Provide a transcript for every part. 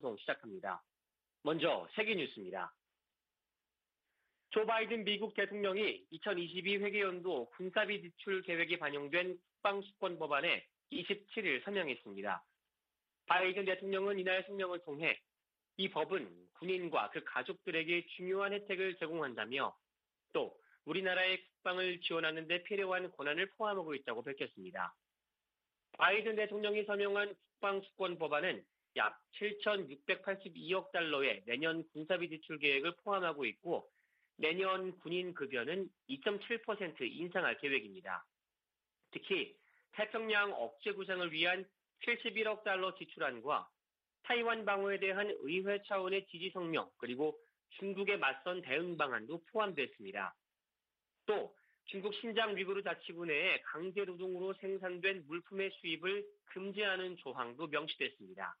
방송 시작합니다. 먼저 세계 뉴스입니다. 조 바이든 미국 대통령이 2022 회계연도 군사비 지출 계획이 반영된 국방수권 법안에 27일 서명했습니다. 바이든 대통령은 이날 성명을 통해 이 법은 군인과 그 가족들에게 중요한 혜택을 제공한다며 또 우리나라의 국방을 지원하는 데 필요한 권한을 포함하고 있다고 밝혔습니다. 바이든 대통령이 서명한 국방수권 법안은 약 7,682억 달러의 내년 군사비 지출 계획을 포함하고 있고 내년 군인 급여는 2.7% 인상할 계획입니다. 특히 태평양 억제 구상을 위한 71억 달러 지출안과 타이완 방어에 대한 의회 차원의 지지 성명 그리고 중국에 맞선 대응 방안도 포함됐습니다. 또 중국 신장 위구르 자치구 내에 강제 노동으로 생산된 물품의 수입을 금지하는 조항도 명시됐습니다.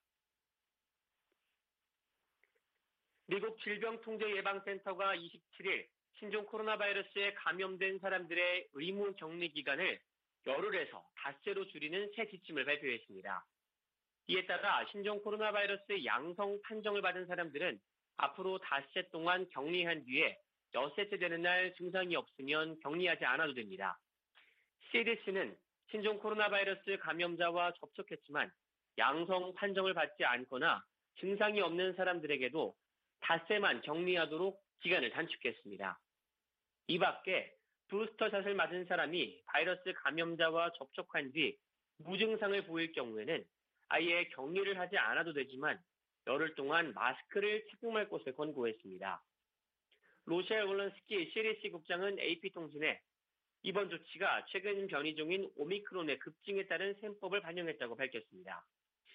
미국 질병통제예방센터가 27일 신종 코로나 바이러스에 감염된 사람들의 의무 격리 기간을 열흘에서 닷새로 줄이는 새 지침을 발표했습니다. 이에 따라 신종 코로나 바이러스 양성 판정을 받은 사람들은 앞으로 닷새 동안 격리한 뒤에 엿새째 되는 날 증상이 없으면 격리하지 않아도 됩니다. CDC는 신종 코로나 바이러스 감염자와 접촉했지만 양성 판정을 받지 않거나 증상이 없는 사람들에게도 닷새만 격리하도록 기간을 단축했습니다. 이 밖에 부스터샷을 맞은 사람이 바이러스 감염자와 접촉한 뒤 무증상을 보일 경우에는 아예 격리를 하지 않아도 되지만 열흘 동안 마스크를 착용할 것을 권고했습니다. 로셸 월런스키 CDC 국장은 AP통신에 이번 조치가 최근 변이 중인 오미크론의 급증에 따른 셈법을 반영했다고 밝혔습니다.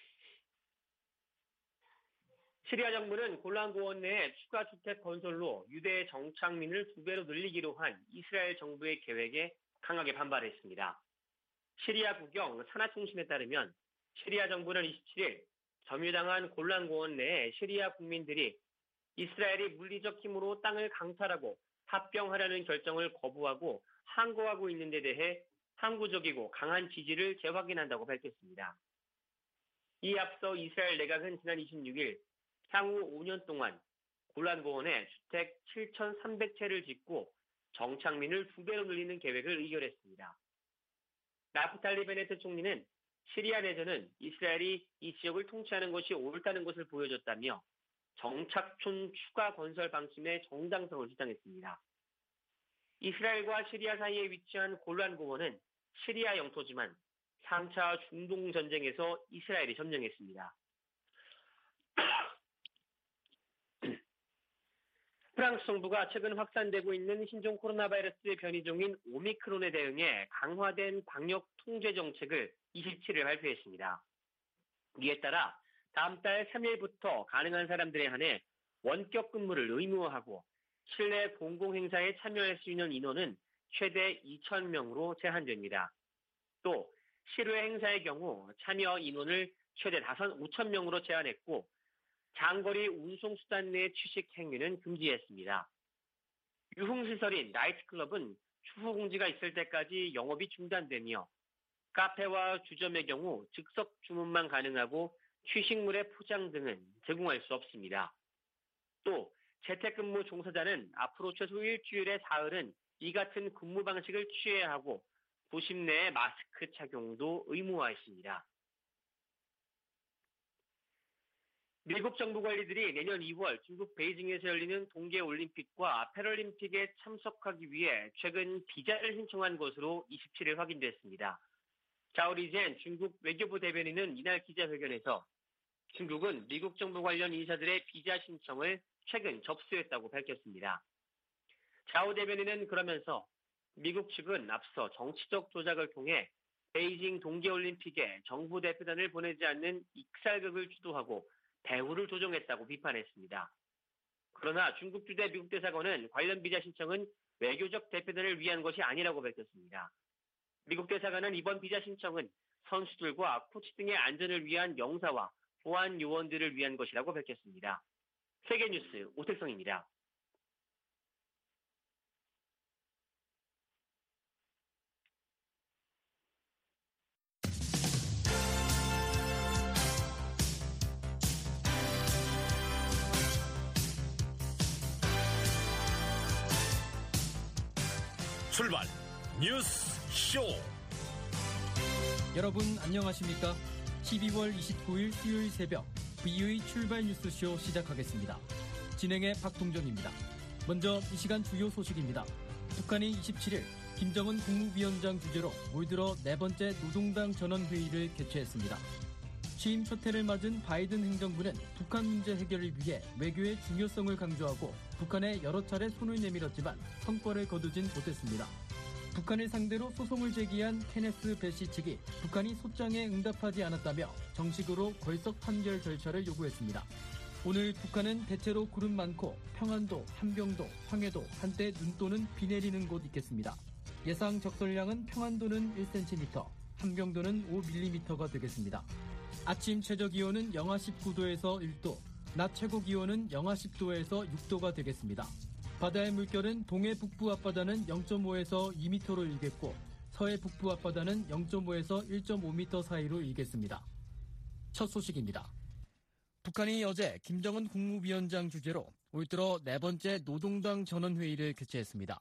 시리아 정부는 골란 고원 내에 추가 주택 건설로 유대 정착민을 2배로 늘리기로 한 이스라엘 정부의 계획에 강하게 반발했습니다. 시리아 국영 산하통신에 따르면 시리아 정부는 27일 점유당한 골란 고원 내에 시리아 국민들이 이스라엘이 물리적 힘으로 땅을 강탈하고 합병하려는 결정을 거부하고 항거하고 있는 데 대해 항구적이고 강한 지지를 재확인한다고 밝혔습니다. 이에 앞서 이스라엘 내각은 지난 26일 향후 5년 동안 골란 고원에 주택 7,300채를 짓고 정착민을 2배로 늘리는 계획을 의결했습니다. 나프탈리 베네트 총리는 시리아 내전은 이스라엘이 이 지역을 통치하는 것이 옳다는 것을 보여줬다며 정착촌 추가 건설 방침의 정당성을 주장했습니다. 이스라엘과 시리아 사이에 위치한 골란 고원은 시리아 영토지만 3차 중동 전쟁에서 이스라엘이 점령했습니다. 프랑스 정부가 최근 확산되고 있는 신종 코로나 바이러스의 변이종인 오미크론에 대응해 강화된 방역 통제 정책을 27일 발표했습니다. 이에 따라 다음 달 3일부터 가능한 사람들에 한해 원격 근무를 의무화하고 실내 공공행사에 참여할 수 있는 인원은 최대 2,000명으로 제한됩니다. 또 실외 행사의 경우 참여 인원을 최대 5,000명으로 제한했고 장거리 운송수단 내 취식 행위는 금지했습니다. 유흥시설인 나이트클럽은 추후 공지가 있을 때까지 영업이 중단되며 카페와 주점의 경우 즉석 주문만 가능하고 취식물의 포장 등은 제공할 수 없습니다. 또 재택근무 종사자는 앞으로 최소 일주일에 사흘은 이 같은 근무 방식을 취해야 하고 도심 내의 마스크 착용도 의무화했습니다. 미국 정부 관리들이 내년 2월 중국 베이징에서 열리는 동계올림픽과 패럴림픽에 참석하기 위해 최근 비자를 신청한 것으로 27일 확인됐습니다. 자오리젠 중국 외교부 대변인은 이날 기자회견에서 중국은 미국 정부 관련 인사들의 비자 신청을 최근 접수했다고 밝혔습니다. 자오 대변인은 그러면서 미국 측은 앞서 정치적 조작을 통해 베이징 동계올림픽에 정부 대표단을 보내지 않는 익살극을 주도하고 배후를 조종했다고 비판했습니다. 그러나 중국 주재 미국 대사관은 관련 비자 신청은 외교적 대표단을 위한 것이 아니라고 밝혔습니다. 미국 대사관은 이번 비자 신청은 선수들과 코치 등의 안전을 위한 영사와 보안 요원들을 위한 것이라고 밝혔습니다. 세계뉴스 오택성입니다. 출발 뉴스 쇼. 여러분 안녕하십니까? 12월 29일 수요일 새벽 VOE 출발 뉴스쇼 시작하겠습니다. 진행의 박동정입니다. 먼저 이 시간 주요 소식입니다. 북한이 27일 김정은 국무위원장 주재로 올 들어 네 번째 노동당 전원회의를 개최했습니다. 취임 첫 해를 맞은 바이든 행정부는 북한 문제 해결을 위해 외교의 중요성을 강조하고 북한에 여러 차례 손을 내밀었지만 성과를 거두진 못했습니다. 북한을 상대로 소송을 제기한 케네스 배시 측이 북한이 소장에 응답하지 않았다며 정식으로 걸석 판결 절차를 요구했습니다. 오늘 북한은 대체로 구름 많고 평안도, 함경도, 황해도 한때 눈또는 비 내리는 곳 있겠습니다. 예상 적설량은 평안도는 1cm, 함경도는 5mm가 되겠습니다. 아침 최저기온은 영하 19도에서 1도, 낮 최고기온은 영하 10도에서 6도가 되겠습니다. 바다의 물결은 동해 북부 앞바다는 0.5에서 2m로 일겠고 서해 북부 앞바다는 0.5에서 1.5m 사이로 일겠습니다. 첫 소식입니다. 북한이 어제 김정은 국무위원장 주재로 올 들어 네 번째 노동당 전원회의를 개최했습니다.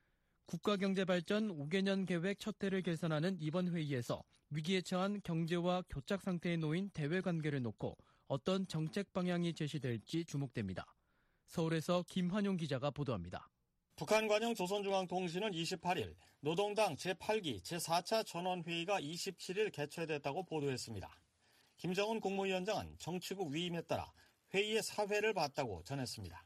국가경제발전 5개년 계획 첫 해를 결산하는 이번 회의에서 위기에 처한 경제와 교착 상태에 놓인 대외관계를 놓고 어떤 정책 방향이 제시될지 주목됩니다. 서울에서 김환용 기자가 보도합니다. 북한 관영 조선중앙통신은 28일 노동당 제8기 제4차 전원회의가 27일 개최됐다고 보도했습니다. 김정은 국무위원장은 정치국 위임에 따라 회의의 사회를 봤다고 전했습니다.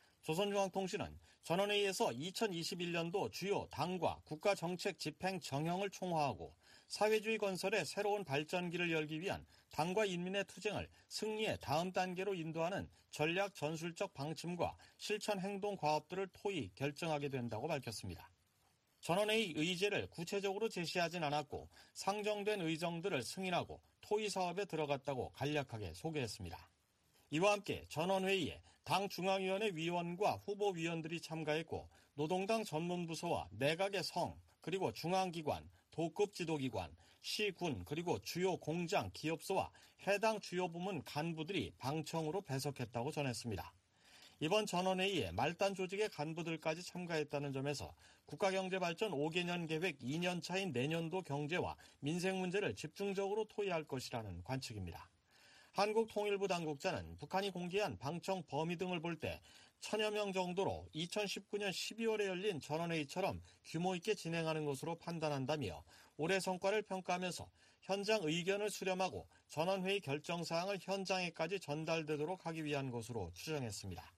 조선중앙통신은 전원회의에서 2021년도 주요 당과 국가정책 집행 정형을 총화하고 사회주의 건설의 새로운 발전기를 열기 위한 당과 인민의 투쟁을 승리의 다음 단계로 인도하는 전략 전술적 방침과 실천 행동 과업들을 토의 결정하게 된다고 밝혔습니다. 전원회의 의제를 구체적으로 제시하진 않았고 상정된 의정들을 승인하고 토의 사업에 들어갔다고 간략하게 소개했습니다. 이와 함께 전원회의에 당 중앙위원회 위원과 후보위원들이 참가했고 노동당 전문부서와 내각의 성, 그리고 중앙기관, 도급 지도기관, 시, 군, 그리고 주요 공장, 기업소와 해당 주요 부문 간부들이 방청으로 배석했다고 전했습니다. 이번 전원회의에 말단 조직의 간부들까지 참가했다는 점에서 국가경제발전 5개년 계획 2년 차인 내년도 경제와 민생 문제를 집중적으로 토의할 것이라는 관측입니다. 한국통일부 당국자는 북한이 공개한 방청 범위 등을 볼 때 1000여 명 정도로 2019년 12월에 열린 전원회의처럼 규모 있게 진행하는 것으로 판단한다며 올해 성과를 평가하면서 현장 의견을 수렴하고 전원회의 결정사항을 현장에까지 전달되도록 하기 위한 것으로 추정했습니다.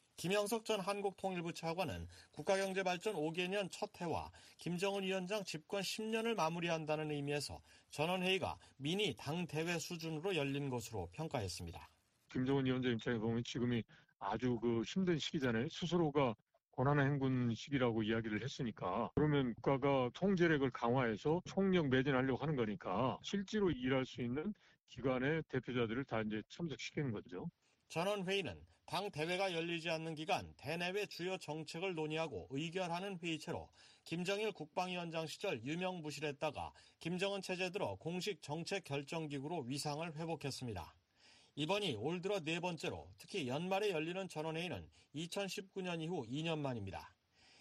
김영석 전 한국통일부 차관은 국가경제발전 5개년 첫 해와 김정은 위원장 집권 10년을 마무리한다는 의미에서 전원회의가 미니 당대회 수준으로 열린 것으로 평가했습니다. 김정은 위원장 입장에 보면 지금이 아주 힘든 시기잖아요. 스스로가 권한의 행군 시기라고 이야기를 했으니까 그러면 국가가 통제력을 강화해서 총력 매진하려고 하는 거니까 실제로 일할 수 있는 기관의 대표자들을 다 이제 참석시키는 거죠. 전원회의는 당 대회가 열리지 않는 기간 대내외 주요 정책을 논의하고 의결하는 회의체로 김정일 국방위원장 시절 유명무실했다가 김정은 체제 들어 공식 정책 결정기구로 위상을 회복했습니다. 이번이 올 들어 네 번째로 특히 연말에 열리는 전원회의는 2019년 이후 2년 만입니다.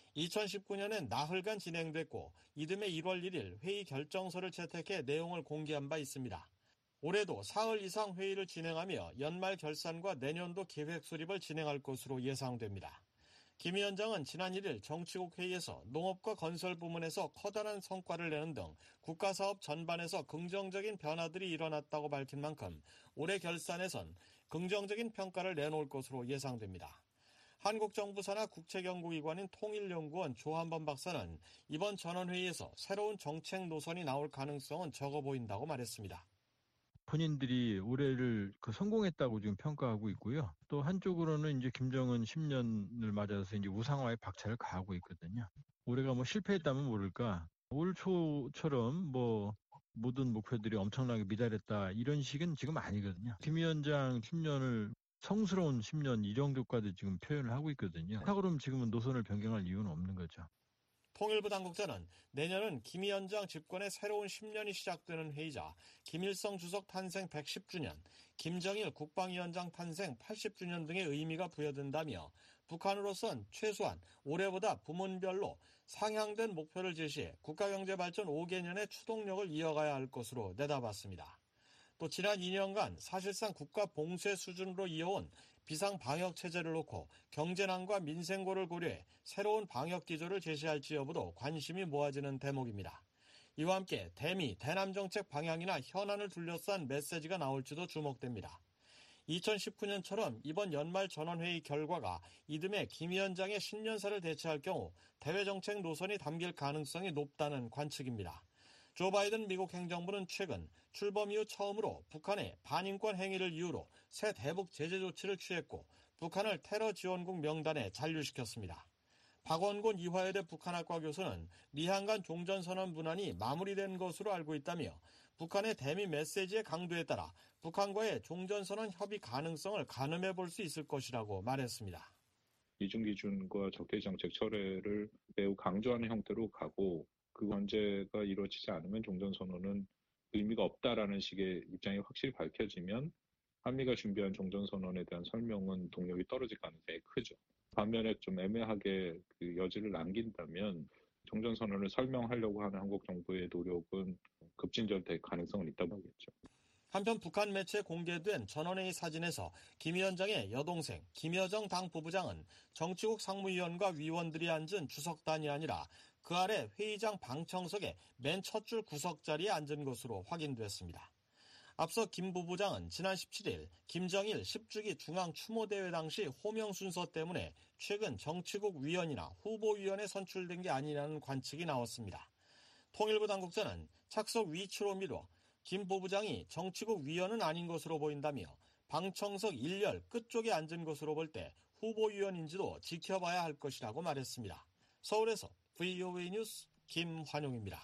2019년엔 나흘간 진행됐고 이듬해 1월 1일 회의 결정서를 채택해 내용을 공개한 바 있습니다. 올해도 사흘 이상 회의를 진행하며 연말 결산과 내년도 계획 수립을 진행할 것으로 예상됩니다. 김 위원장은 지난 1일 정치국 회의에서 농업과 건설 부문에서 커다란 성과를 내는 등 국가사업 전반에서 긍정적인 변화들이 일어났다고 밝힌 만큼 올해 결산에선 긍정적인 평가를 내놓을 것으로 예상됩니다. 한국 정부 산하 국책연구기관인 통일연구원 조한범 박사는 이번 전원회의에서 새로운 정책 노선이 나올 가능성은 적어 보인다고 말했습니다. 본인들이 올해를 성공했다고 지금 평가하고 있고요. 또 한쪽으로는 이제 김정은 10년을 맞아서 이제 우상화의 박차를 가하고 있거든요. 올해가 실패했다면 모를까. 올 초처럼 모든 목표들이 엄청나게 미달했다 이런 식은 지금 아니거든요. 김 위원장 10년을 성스러운 10년 이 정도까지 지금 표현을 하고 있거든요. 그럼 지금은 노선을 변경할 이유는 없는 거죠. 통일부 당국자는 내년은 김 위원장 집권의 새로운 10년이 시작되는 해이자 김일성 주석 탄생 110주년, 김정일 국방위원장 탄생 80주년 등의 의미가 부여된다며 북한으로선 최소한 올해보다 부문별로 상향된 목표를 제시해 국가경제발전 5개년의 추동력을 이어가야 할 것으로 내다봤습니다. 또 지난 2년간 사실상 국가 봉쇄 수준으로 이어온 비상방역체제를 놓고 경제난과 민생고를 고려해 새로운 방역기조를 제시할지 여부도 관심이 모아지는 대목입니다. 이와 함께 대미, 대남정책 방향이나 현안을 둘러싼 메시지가 나올지도 주목됩니다. 2019년처럼 이번 연말 전원회의 결과가 이듬해 김 위원장의 신년사를 대체할 경우 대외정책 노선이 담길 가능성이 높다는 관측입니다. 조 바이든 미국 행정부는 최근 출범 이후 처음으로 북한의 반인권 행위를 이유로 새 대북 제재 조치를 취했고 북한을 테러 지원국 명단에 잔류시켰습니다. 박원곤 이화여대 북한학과 교수는 미한 간 종전선언 문안이 마무리된 것으로 알고 있다며 북한의 대미 메시지의 강도에 따라 북한과의 종전선언 협의 가능성을 가늠해 볼 수 있을 것이라고 말했습니다. 이중기준과 적대정책 철회를 매우 강조하는 형태로 가고 그 전제가 이루어지지 않으면 종전선언은 의미가 없다라는 식의 입장이 확실히 밝혀지면 한미가 준비한 종전선언에 대한 설명은 동력이 떨어질 가능성이 크죠. 반면에 좀 애매하게 그 여지를 남긴다면 종전선언을 설명하려고 하는 한국 정부의 노력은 급진전될 가능성은 있다고 하겠죠. 한편 북한 매체에 공개된 전원회의 사진에서 김 위원장의 여동생 김여정 당 부부장은 정치국 상무위원과 위원들이 앉은 주석단이 아니라 그 아래 회의장 방청석의 맨 첫 줄 구석 자리에 앉은 것으로 확인됐습니다. 앞서 김 부부장은 지난 17일 김정일 10주기 중앙추모대회 당시 호명 순서 때문에 최근 정치국 위원이나 후보위원에 선출된 게 아니라는 관측이 나왔습니다. 통일부 당국자는 착석 위치로 미뤄 김 부부장이 정치국 위원은 아닌 것으로 보인다며 방청석 1열 끝쪽에 앉은 것으로 볼 때 후보위원인지도 지켜봐야 할 것이라고 말했습니다. 서울에서 VOA 뉴스 김환용입니다.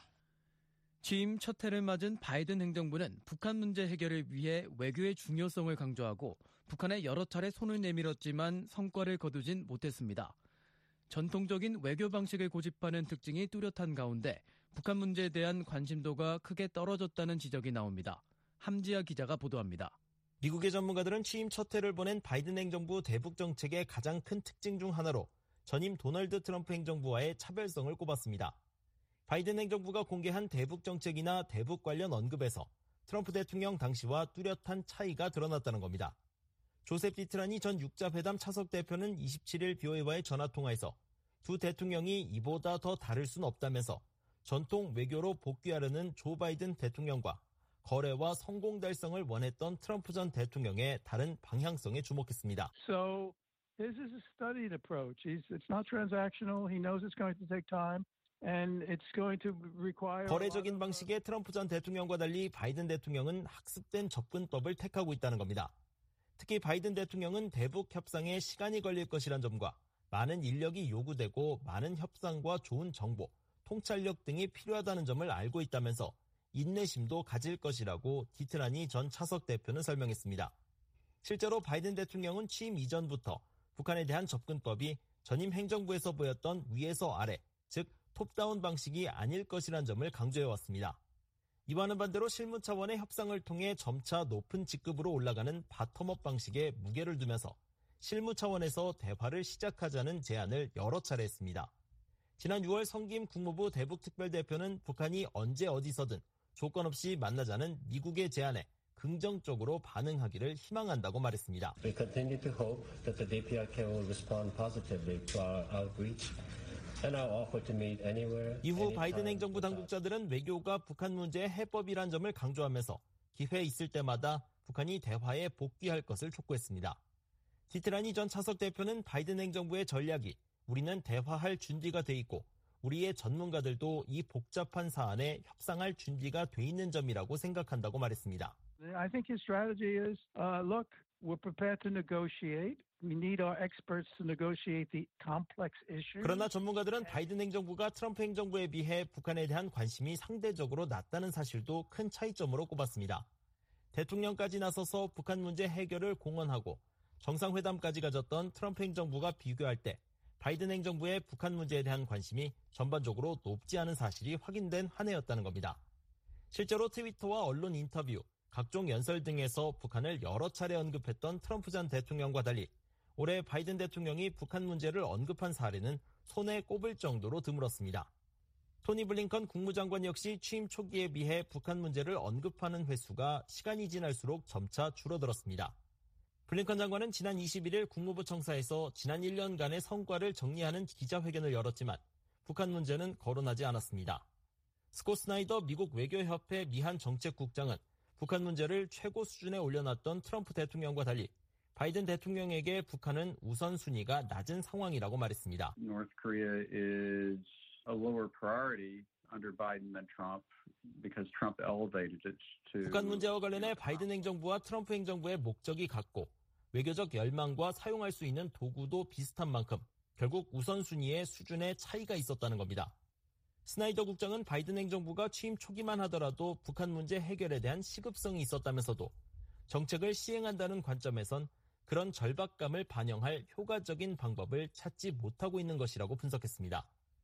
취임 첫 해를 맞은 바이든 행정부는 북한 문제 해결을 위해 외교의 중요성을 강조하고 북한에 여러 차례 손을 내밀었지만 성과를 거두진 못했습니다. 전통적인 외교 방식을 고집하는 특징이 뚜렷한 가운데 북한 문제에 대한 관심도가 크게 떨어졌다는 지적이 나옵니다. 함지아 기자가 보도합니다. 미국의 전문가들은 취임 첫 해를 보낸 바이든 행정부 대북 정책의 가장 큰 특징 중 하나로 전임 도널드 트럼프 행정부와의 차별성을 꼽았습니다. 바이든 행정부가 공개한 대북 정책이나 대북 관련 언급에서 트럼프 대통령 당시와 뚜렷한 차이가 드러났다는 겁니다. 조셉 디트라니 전 육자회담 차석 대표는 27일 BOA와의 전화통화에서 두 대통령이 이보다 더 다를 순 없다면서 전통 외교로 복귀하려는 조 바이든 대통령과 거래와 성공 달성을 원했던 트럼프 전 대통령의 다른 방향성에 주목했습니다. So this is a studied approach. It's not transactional. He knows it's going to take time. And it's going to require 거래적인 방식의 트럼프 전 대통령과 달리 바이든 대통령은 학습된 접근법을 택하고 있다는 겁니다. 특히 바이든 대통령은 대북 협상에 시간이 걸릴 것이란 점과 많은 인력이 요구되고 많은 협상과 좋은 정보, 통찰력 등이 필요하다는 점을 알고 있다면서 인내심도 가질 것이라고 디트라니 전 차석 대표는 설명했습니다. 실제로 바이든 대통령은 취임 이전부터 북한에 대한 접근법이 전임 행정부에서 보였던 위에서 아래, 즉 톱다운 방식이 아닐 것이란 점을 강조해왔습니다. 이와는 반대로 실무 차원의 협상을 통해 점차 높은 직급으로 올라가는 바텀업 방식에 무게를 두면서 실무 차원에서 대화를 시작하자는 제안을 여러 차례 했습니다. 지난 6월 성김 국무부 대북특별대표는 북한이 언제 어디서든 조건 없이 만나자는 미국의 제안에 긍정적으로 반응하기를 희망한다고 말했습니다. We continue to hope that the DPRK will respond positively to our outreach. 이후 바이든 행정부 당국자들은 외교가 북한 문제의 해법이란 점을 강조하면서 기회 있을 때마다 북한이 대화에 복귀할 것을 촉구했습니다. 디트라니 전 차석 대표는 바이든 행정부의 전략이 우리는 대화할 준비가 돼 있고 우리의 전문가들도 이 복잡한 사안에 협상할 준비가 돼 있는 점이라고 생각한다고 말했습니다. I think his strategy is, look, we're prepared to negotiate. We need our experts to negotiate the complex issues. 그러나 전문가들은 바이든 행정부가 트럼프 행정부에 비해 북한에 대한 관심이 상대적으로 낮다는 사실도 큰 차이점으로 꼽았습니다. 대통령까지 나서서 북한 문제 해결을 공언하고 정상회담까지 가졌던 트럼프 행정부가 비교할 때 바이든 행정부의 북한 문제에 대한 관심이 전반적으로 높지 않은 사실이 확인된 한 해였다는 겁니다. 실제로 트위터와 언론 인터뷰, 각종 연설 등에서 북한을 여러 차례 언급했던 트럼프 전 대통령과 달리 올해 바이든 대통령이 북한 문제를 언급한 사례는 손에 꼽을 정도로 드물었습니다. 토니 블링컨 국무장관 역시 취임 초기에 비해 북한 문제를 언급하는 횟수가 시간이 지날수록 점차 줄어들었습니다. 블링컨 장관은 지난 21일 국무부 청사에서 지난 1년간의 성과를 정리하는 기자회견을 열었지만 북한 문제는 거론하지 않았습니다. 스콧 스나이더 미국 외교협회 미한 정책국장은 북한 문제를 최고 수준에 올려놨던 트럼프 대통령과 달리 바이든 대통령에게 북한은 우선순위가 낮은 상황이라고 말했습니다. North Korea is a lower priority under Biden than Trump because Trump elevated it to. 북한 문제와 관련해 바이든 행정부와 트럼프 행정부의 목적이 같고 외교적 열망과 사용할 수 있는 도구도 비슷한 만큼 결국 우선순위의 수준에 차이가 있었다는 겁니다. 스나이더 국장은 바이든 행정부가 취임 초기만 하더라도 북한 문제 해결에 대한 시급성이 있었다면서도 정책을 시행한다는 관점에선 그런 절박감을 반영할 효과적인 방법을 찾지 못하고 있는 것이라고 분석했습니다.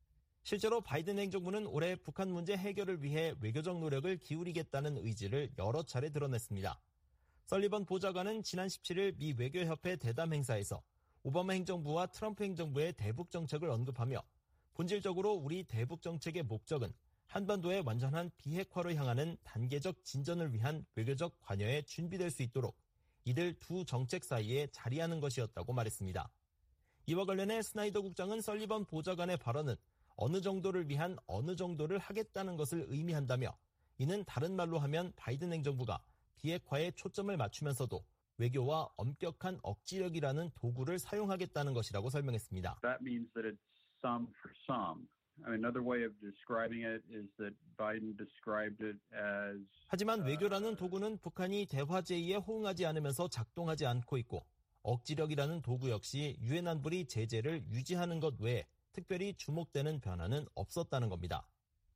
실제로 바이든 행정부는 올해 북한 문제 해결을 위해 외교적 노력을 기울이겠다는 의지를 여러 차례 드러냈습니다. 설리번 보좌관은 지난 17일 미 외교협회 대담 행사에서 오바마 행정부와 트럼프 행정부의 대북 정책을 언급하며 본질적으로 우리 대북 정책의 목적은 한반도의 완전한 비핵화로 향하는 단계적 진전을 위한 외교적 관여에 준비될 수 있도록 이들 두 정책 사이에 자리하는 것이었다고 말했습니다. 이와 관련해 스나이더 국장은 설리번 보좌관의 발언은 어느 정도를 위한 어느 정도를 하겠다는 것을 의미한다며 이는 다른 말로 하면 바이든 행정부가 비핵화에 초점을 맞추면서도 외교와 엄격한 억지력이라는 도구를 사용하겠다는 것이라고 설명했습니다. That means that it's some for some. I mean, another way of describing it is that Biden described it as. 하지만 외교라는 도구는 북한이 대화 제의에 호응하지 않으면서 작동하지 않고 있고 억지력이라는 도구 역시 유엔 안보리 제재를 유지하는 것 외에 특별히 주목되는 변화는 없었다는 겁니다.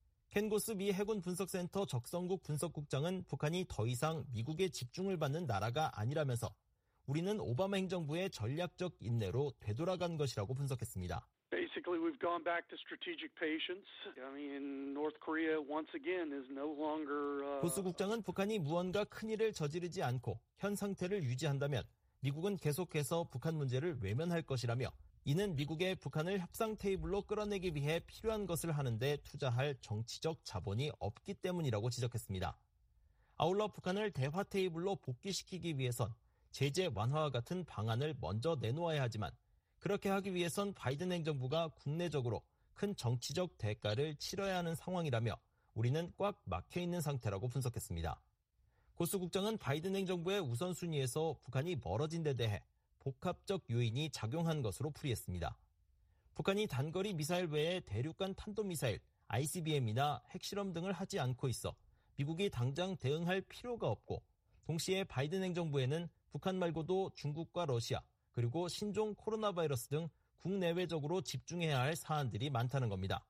켄 고스 미 해군 분석센터 적성국 분석국장은 북한이 더 이상 미국의 집중을 받는 나라가 아니라면서 우리는 오바마 행정부의 전략적 인내로 되돌아간 것이라고 분석했습니다. Basically, we've gone back to strategic patience. I mean, North Korea once again is no longer. 고스 국장은 북한이 무언가 큰일을 저지르지 않고 현 상태를 유지한다면 미국은 계속해서 북한 문제를 외면할 것이라며 이는 미국의 북한을 협상 테이블로 끌어내기 위해 필요한 것을 하는데 투자할 정치적 자본이 없기 때문이라고 지적했습니다. 아울러 북한을 대화 테이블로 복귀시키기 위해선 제재 완화와 같은 방안을 먼저 내놓아야 하지만 그렇게 하기 위해선 바이든 행정부가 국내적으로 큰 정치적 대가를 치러야 하는 상황이라며 우리는 꽉 막혀있는 상태라고 분석했습니다. 고스 국장은 바이든 행정부의 우선순위에서 북한이 멀어진 데 대해 복합적 요인이 작용한 것으로 풀이했습니다. 북한이 단거리 미사일 외에 대륙간 탄도미사일, ICBM이나 핵실험 등을 하지 않고 있어 미국이 당장 대응할 필요가 없고 동시에 바이든 행정부에는 북한 말고도 중국과 러시아 그리고 신종 코로나 바이러스 등 국내외적으로 집중해야 할 사안들이 많다는 겁니다.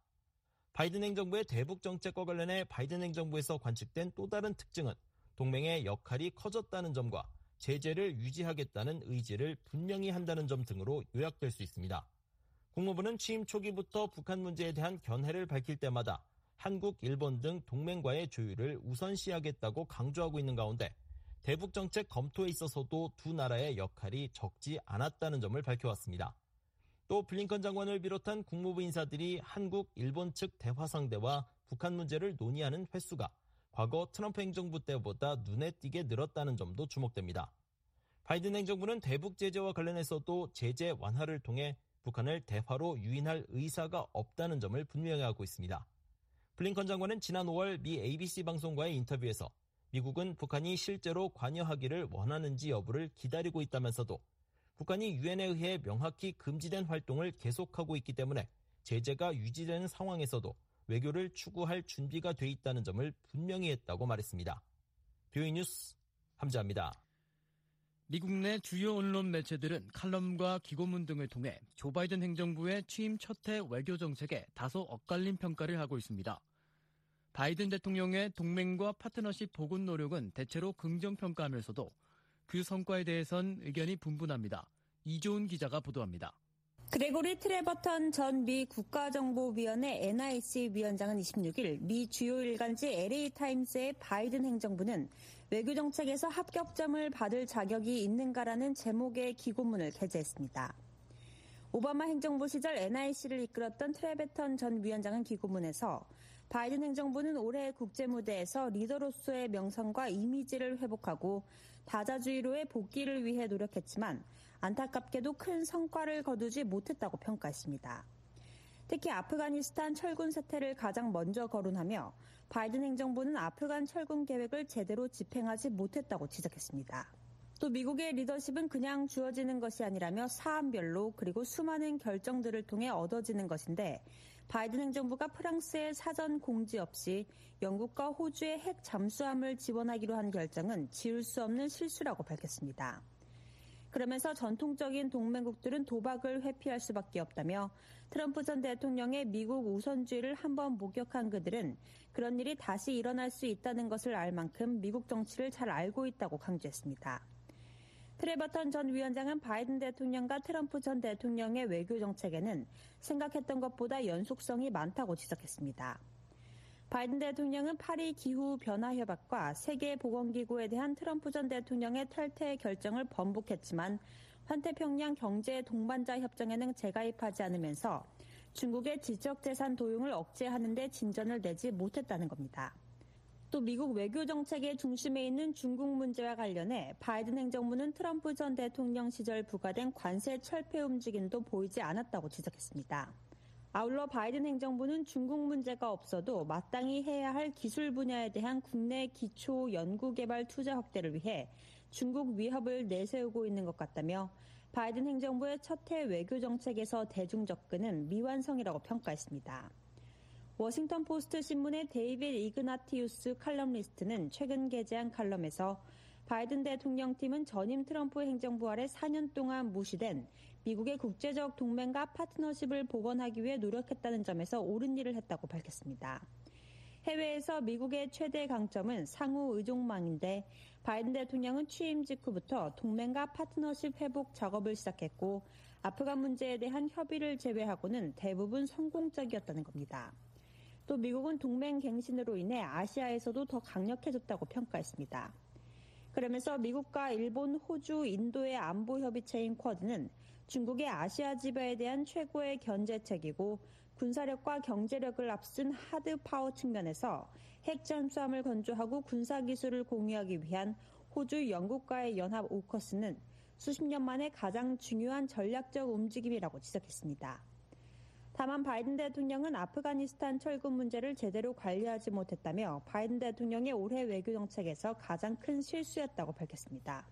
바이든 행정부의 대북 정책과 관련해 바이든 행정부에서 관측된 또 다른 특징은 동맹의 역할이 커졌다는 점과 제재를 유지하겠다는 의지를 분명히 한다는 점 등으로 요약될 수 있습니다. 국무부는 취임 초기부터 북한 문제에 대한 견해를 밝힐 때마다 한국, 일본 등 동맹과의 조율을 우선시하겠다고 강조하고 있는 가운데 대북 정책 검토에 있어서도 두 나라의 역할이 적지 않았다는 점을 밝혀왔습니다. 또 블링컨 장관을 비롯한 국무부 인사들이 한국, 일본 측 대화 상대와 북한 문제를 논의하는 횟수가 과거 트럼프 행정부 때보다 눈에 띄게 늘었다는 점도 주목됩니다. 바이든 행정부는 대북 제재와 관련해서도 제재 완화를 통해 북한을 대화로 유인할 의사가 없다는 점을 분명히 하고 있습니다. 블링컨 장관은 지난 5월 미 ABC 방송과의 인터뷰에서 미국은 북한이 실제로 관여하기를 원하는지 여부를 기다리고 있다면서도 북한이 유엔에 의해 명확히 금지된 활동을 계속하고 있기 때문에 제재가 유지되는 상황에서도 외교를 추구할 준비가 돼 있다는 점을 분명히 했다고 말했습니다. 뷰이 뉴스 함자입니다. 미국 내 주요 언론 매체들은 칼럼과 기고문 등을 통해 조 바이든 행정부의 취임 첫해 외교 정책에 다소 엇갈린 평가를 하고 있습니다. 바이든 대통령의 동맹과 파트너십 복원 노력은 대체로 긍정평가하면서도 그 성과에 대해선 의견이 분분합니다. 이조은 기자가 보도합니다. 그레고리 트레버턴 전 미 국가정보위원회 NIC 위원장은 26일 미 주요 일간지 LA타임스의 바이든 행정부는 외교 정책에서 합격점을 받을 자격이 있는가라는 제목의 기고문을 게재했습니다. 오바마 행정부 시절 NIC를 이끌었던 트레베턴 전 위원장은 기고문에서 바이든 행정부는 올해 국제무대에서 리더로서의 명성과 이미지를 회복하고 다자주의로의 복귀를 위해 노력했지만 안타깝게도 큰 성과를 거두지 못했다고 평가했습니다. 특히 아프가니스탄 철군 사태를 가장 먼저 거론하며 바이든 행정부는 아프간 철군 계획을 제대로 집행하지 못했다고 지적했습니다. 또 미국의 리더십은 그냥 주어지는 것이 아니라며 사안별로 그리고 수많은 결정들을 통해 얻어지는 것인데 바이든 행정부가 프랑스의 사전 공지 없이 영국과 호주의 핵 잠수함을 지원하기로 한 결정은 지울 수 없는 실수라고 밝혔습니다. 그러면서 전통적인 동맹국들은 도박을 회피할 수밖에 없다며 트럼프 전 대통령의 미국 우선주의를 한번 목격한 그들은 그런 일이 다시 일어날 수 있다는 것을 알 만큼 미국 정치를 잘 알고 있다고 강조했습니다. 트레버턴 전 위원장은 바이든 대통령과 트럼프 전 대통령의 외교 정책에는 생각했던 것보다 연속성이 많다고 지적했습니다. 바이든 대통령은 파리 기후변화협약과 세계보건기구에 대한 트럼프 전 대통령의 탈퇴 결정을 번복했지만 환태평양 경제 동반자 협정에는 재가입하지 않으면서 중국의 지적재산 도용을 억제하는 데 진전을 내지 못했다는 겁니다. 또 미국 외교 정책의 중심에 있는 중국 문제와 관련해 바이든 행정부는 트럼프 전 대통령 시절 부과된 관세 철폐 움직임도 보이지 않았다고 지적했습니다. 아울러 바이든 행정부는 중국 문제가 없어도 마땅히 해야 할 기술 분야에 대한 국내 기초 연구개발 투자 확대를 위해 중국 위협을 내세우고 있는 것 같다며 바이든 행정부의 첫해 외교 정책에서 대중 접근은 미완성이라고 평가했습니다. 워싱턴 포스트 신문의 데이빗 이그나티우스 칼럼니스트는 최근 게재한 칼럼에서 바이든 대통령 팀은 전임 트럼프 행정부 아래 4년 동안 무시된 미국의 국제적 동맹과 파트너십을 복원하기 위해 노력했다는 점에서 옳은 일을 했다고 밝혔습니다. 해외에서 미국의 최대 강점은 상호 의존망인데 바이든 대통령은 취임 직후부터 동맹과 파트너십 회복 작업을 시작했고 아프간 문제에 대한 협의를 제외하고는 대부분 성공적이었다는 겁니다. 또 미국은 동맹 갱신으로 인해 아시아에서도 더 강력해졌다고 평가했습니다. 그러면서 미국과 일본, 호주, 인도의 안보 협의체인 쿼드는 중국의 아시아 지배에 대한 최고의 견제책이고 군사력과 경제력을 앞선 하드 파워 측면에서 핵 잠수함을 건조하고 군사 기술을 공유하기 위한 호주, 영국과의 연합 오커스는 수십 년 만에 가장 중요한 전략적 움직임이라고 지적했습니다. 다만 바이든 대통령은 아프가니스탄 철군 문제를 제대로 관리하지 못했다며 바이든 대통령의 올해 외교 정책에서 가장 큰 실수였다고 밝혔습니다.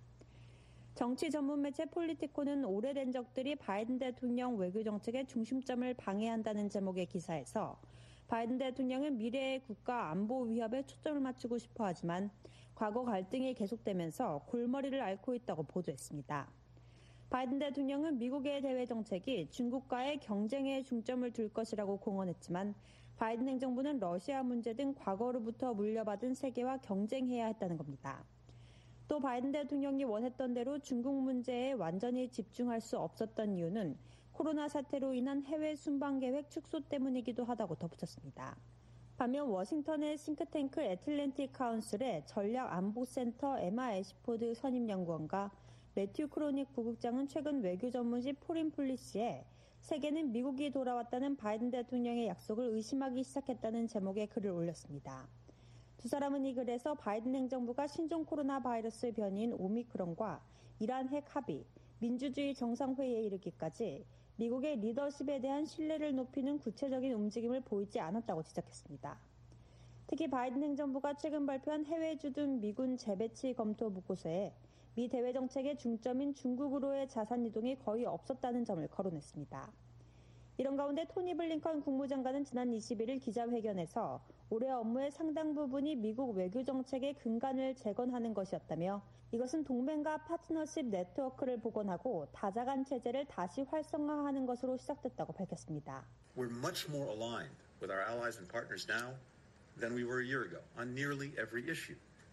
정치 전문 매체 폴리티코는 오래된 적들이 바이든 대통령 외교 정책의 중심점을 방해한다는 제목의 기사에서 바이든 대통령은 미래의 국가 안보 위협에 초점을 맞추고 싶어 하지만 과거 갈등이 계속되면서 골머리를 앓고 있다고 보도했습니다. 바이든 대통령은 미국의 대외 정책이 중국과의 경쟁에 중점을 둘 것이라고 공언했지만 바이든 행정부는 러시아 문제 등 과거로부터 물려받은 세계와 경쟁해야 했다는 겁니다. 또 바이든 대통령이 원했던 대로 중국 문제에 완전히 집중할 수 없었던 이유는 코로나 사태로 인한 해외 순방 계획 축소 때문이기도 하다고 덧붙였습니다. 반면 워싱턴의 싱크탱크 애틀랜틱 카운슬의 전략안보센터 에마 애시포드 선임연구원과 매튜 크로닉 부국장은 최근 외교 전문지 포린 폴리시에 세계는 미국이 돌아왔다는 바이든 대통령의 약속을 의심하기 시작했다는 제목의 글을 올렸습니다. 두 사람은 이 글에서 바이든 행정부가 신종 코로나 바이러스 변이인 오미크론과 이란 핵 합의, 민주주의 정상회의에 이르기까지 미국의 리더십에 대한 신뢰를 높이는 구체적인 움직임을 보이지 않았다고 지적했습니다. 특히 바이든 행정부가 최근 발표한 해외 주둔 미군 재배치 검토 보고서에 미 대외 정책의 중점인 중국으로의 자산 이동이 거의 없었다는 점을 거론했습니다. 이런 가운데 토니 블링컨 국무장관은 지난 21일 기자회견에서 올해 업무의 상당 부분이 미국 외교 정책의 근간을 재건하는 것이었다며 이것은 동맹과 파트너십 네트워크를 복원하고 다자간 체제를 다시 활성화하는 것으로 시작됐다고 밝혔습니다. We're much more aligned with our allies and partners now than we were a year ago on nearly every issue.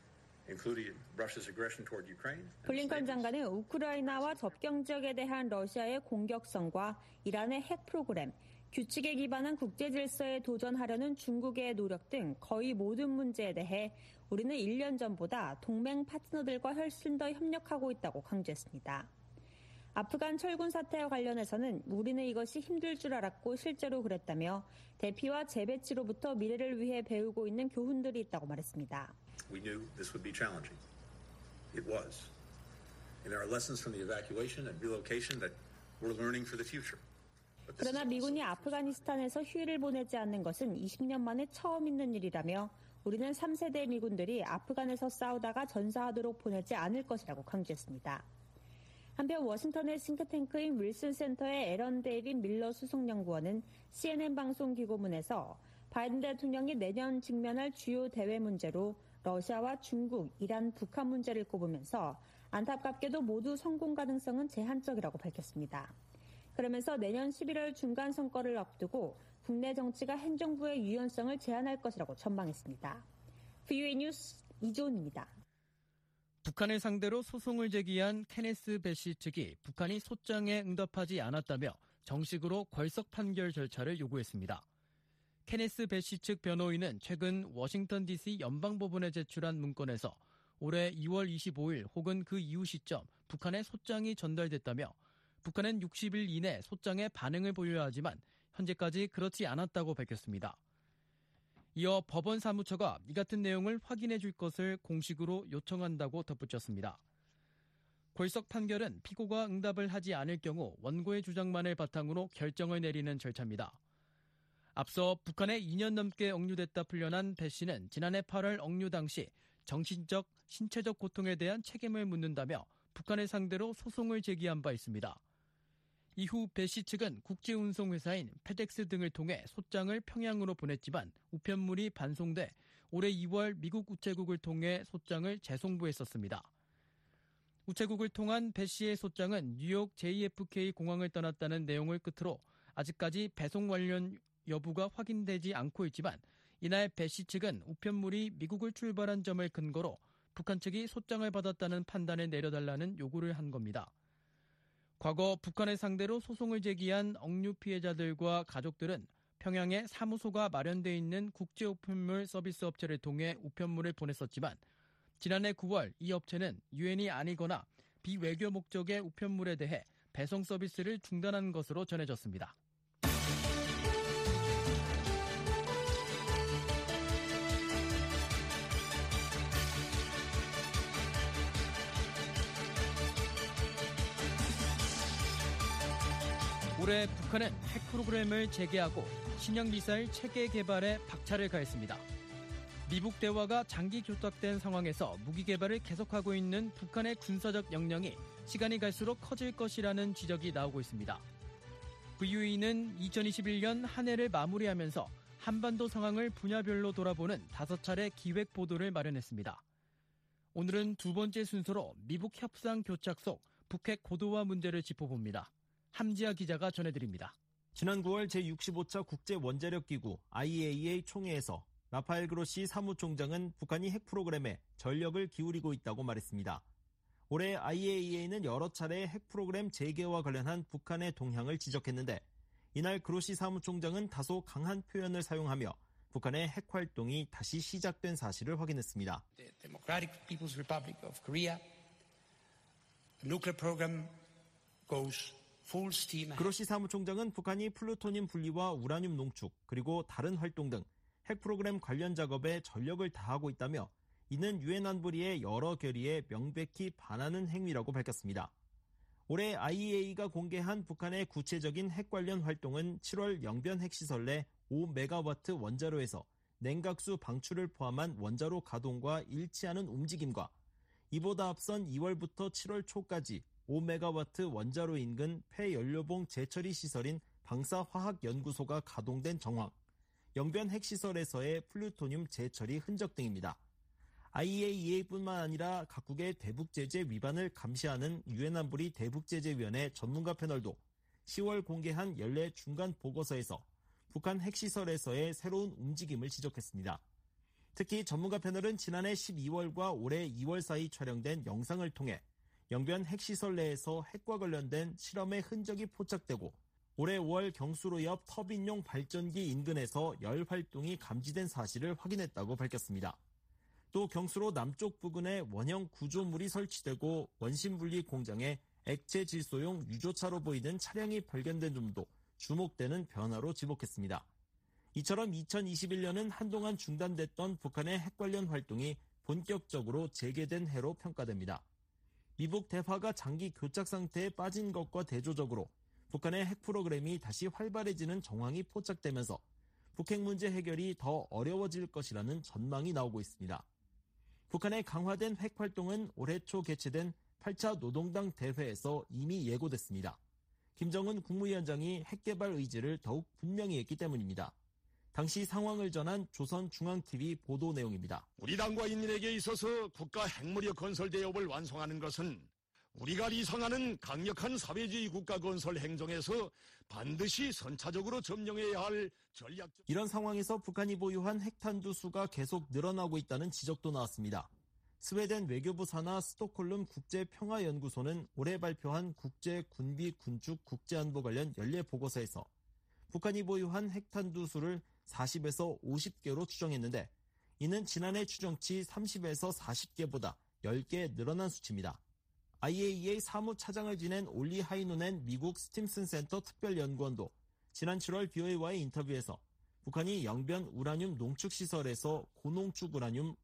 블링컨 장관은 우크라이나와 접경 지역에 대한 러시아의 공격성과 이란의 핵 프로그램, 규칙에 기반한 국제 질서에 도전하려는 중국의 노력 등 거의 모든 문제에 대해 우리는 1년 전보다 동맹 파트너들과 훨씬 더 협력하고 있다고 강조했습니다. 아프간 철군 사태와 관련해서는 우리는 이것이 힘들 줄 알았고 실제로 그랬다며 대피와 재배치로부터 미래를 위해 배우고 있는 교훈들이 있다고 말했습니다. We knew this would be challenging. It was. And there are lessons from the evacuation and relocation that we're learning for the future. 그러나 미군이 아프가니스탄에서 휴일을 보내지 않는 것은 20년 만에 처음 있는 일이라며 우리는 3세대 미군들이 아프간에서 싸우다가 전사하도록 보내지 않을 것이라고 강조했습니다. 한편 워싱턴의 싱크탱크인 윌슨 센터의 에런 데이빗 밀러 수석연구원은 CNN 방송 기고문에서 바이든 대통령이 내년 직면할 주요 대외 문제로 러시아와 중국, 이란, 북한 문제를 꼽으면서 안타깝게도 모두 성공 가능성은 제한적이라고 밝혔습니다. 그러면서 내년 11월 중간 선거를 앞두고 국내 정치가 행정부의 유연성을 제한할 것이라고 전망했습니다. VOA 뉴스 이조은입니다. 북한을 상대로 소송을 제기한 케네스 배시 측이 북한이 소장에 응답하지 않았다며 정식으로 궐석 판결 절차를 요구했습니다. 케네스 배시 측 변호인은 최근 워싱턴 DC 연방법원에 제출한 문건에서 올해 2월 25일 혹은 그 이후 시점 북한에 소장이 전달됐다며 북한은 60일 이내 소장에 반응을 보여야 하지만 현재까지 그렇지 않았다고 밝혔습니다. 이어 법원 사무처가 이 같은 내용을 확인해 줄 것을 공식으로 요청한다고 덧붙였습니다. 궐석 판결은 피고가 응답을 하지 않을 경우 원고의 주장만을 바탕으로 결정을 내리는 절차입니다. 앞서 북한에 2년 넘게 억류됐다 풀려난 배 씨는 지난해 8월 억류 당시 정신적, 신체적 고통에 대한 책임을 묻는다며 북한을 상대로 소송을 제기한 바 있습니다. 이후 배 씨 측은 국제운송회사인 페덱스 등을 통해 소장을 평양으로 보냈지만 우편물이 반송돼 올해 2월 미국 우체국을 통해 소장을 재송부했었습니다. 우체국을 통한 배 씨의 소장은 뉴욕 JFK 공항을 떠났다는 내용을 끝으로 아직까지 배송 관련 여부가 확인되지 않고 있지만 이날 배 씨 측은 우편물이 미국을 출발한 점을 근거로 북한 측이 소장을 받았다는 판단을 내려달라는 요구를 한 겁니다. 과거 북한을 상대로 소송을 제기한 억류 피해자들과 가족들은 평양에 사무소가 마련돼 있는 국제우편물 서비스 업체를 통해 우편물을 보냈었지만 지난해 9월 이 업체는 유엔이 아니거나 비외교 목적의 우편물에 대해 배송 서비스를 중단한 것으로 전해졌습니다. 올해 북한은 핵 프로그램을 재개하고 신형 미사일 체계 개발에 박차를 가했습니다. 미북 대화가 장기 교착된 상황에서 무기 개발을 계속하고 있는 북한의 군사적 역량이 시간이 갈수록 커질 것이라는 지적이 나오고 있습니다. VOA는 2021년 한 해를 마무리하면서 한반도 상황을 분야별로 돌아보는 5차례 기획 보도를 마련했습니다. 오늘은 두 번째 순서로 미북 협상 교착 속 북핵 고도화 문제를 짚어봅니다. 함지아 기자가 전해드립니다. 지난 9월 제65차 국제원자력기구 IAEA 총회에서 라파엘 그로시 사무총장은 북한이 핵 프로그램에 전력을 기울이고 있다고 말했습니다. 올해 IAEA는 여러 차례 핵 프로그램 재개와 관련한 북한의 동향을 지적했는데 이날 그로시 사무총장은 다소 강한 표현을 사용하며 북한의 핵 활동이 다시 시작된 사실을 확인했습니다. The Democratic People's Republic of Korea nuclear program goes 그로시 사무총장은 북한이 플루토늄 분리와 우라늄 농축 그리고 다른 활동 등 핵 프로그램 관련 작업에 전력을 다하고 있다며 이는 유엔 안보리의 여러 결의에 명백히 반하는 행위라고 밝혔습니다. 올해 IAEA가 공개한 북한의 구체적인 핵 관련 활동은 7월 영변 핵시설 내 5메가와트 원자로에서 냉각수 방출을 포함한 원자로 가동과 일치하는 움직임과 이보다 앞선 2월부터 7월 초까지 5메가와트 원자로 인근 폐연료봉 재처리 시설인 방사화학연구소가 가동된 정황, 영변 핵시설에서의 플루토늄 재처리 흔적 등입니다. IAEA뿐만 아니라 각국의 대북제재 위반을 감시하는 유엔 안보리 대북제재위원회 전문가 패널도 10월 공개한 연례 중간 보고서에서 북한 핵시설에서의 새로운 움직임을 지적했습니다. 특히 전문가 패널은 지난해 12월과 올해 2월 사이 촬영된 영상을 통해 영변 핵시설 내에서 핵과 관련된 실험의 흔적이 포착되고 올해 5월 경수로 옆 터빈용 발전기 인근에서 열 활동이 감지된 사실을 확인했다고 밝혔습니다. 또 경수로 남쪽 부근에 원형 구조물이 설치되고 원심분리 공장에 액체 질소용 유조차로 보이는 차량이 발견된 점도 주목되는 변화로 지목했습니다. 이처럼 2021년은 한동안 중단됐던 북한의 핵 관련 활동이 본격적으로 재개된 해로 평가됩니다. 미북 대화가 장기 교착 상태에 빠진 것과 대조적으로 북한의 핵 프로그램이 다시 활발해지는 정황이 포착되면서 북핵 문제 해결이 더 어려워질 것이라는 전망이 나오고 있습니다. 북한의 강화된 핵 활동은 올해 초 개최된 8차 노동당 대회에서 이미 예고됐습니다. 김정은 국무위원장이 핵 개발 의지를 더욱 분명히 했기 때문입니다. 당시 상황을 전한 조선중앙TV 보도 내용입니다. 우리 당과 인민에게 있어서 국가 핵무력 건설 대업을 완성하는 것은 우리가 리상하는 강력한 사회주의 국가 건설 행정에서 반드시 선차적으로 점령해야 할 전략적. 이런 상황에서 북한이 보유한 핵탄두 수가 계속 늘어나고 있다는 지적도 나왔습니다. 스웨덴 외교부 산하 스톡홀름 국제평화연구소는 올해 발표한 국제군비군축 국제안보 관련 연례 보고서에서 북한이 보유한 핵탄두 수를 40에서 50개로 추정했는데 이는 지난해 추정치 30에서 40개보다 10개 늘어난 수치입니다. IAEA 사무차장을 지낸 올리 하이노넨 미국 스팀슨 센터 특별연구원도 지난 7월 BOA와의 인터뷰에서 북한이 영변 우라늄 농축시설에서 고농축 우라늄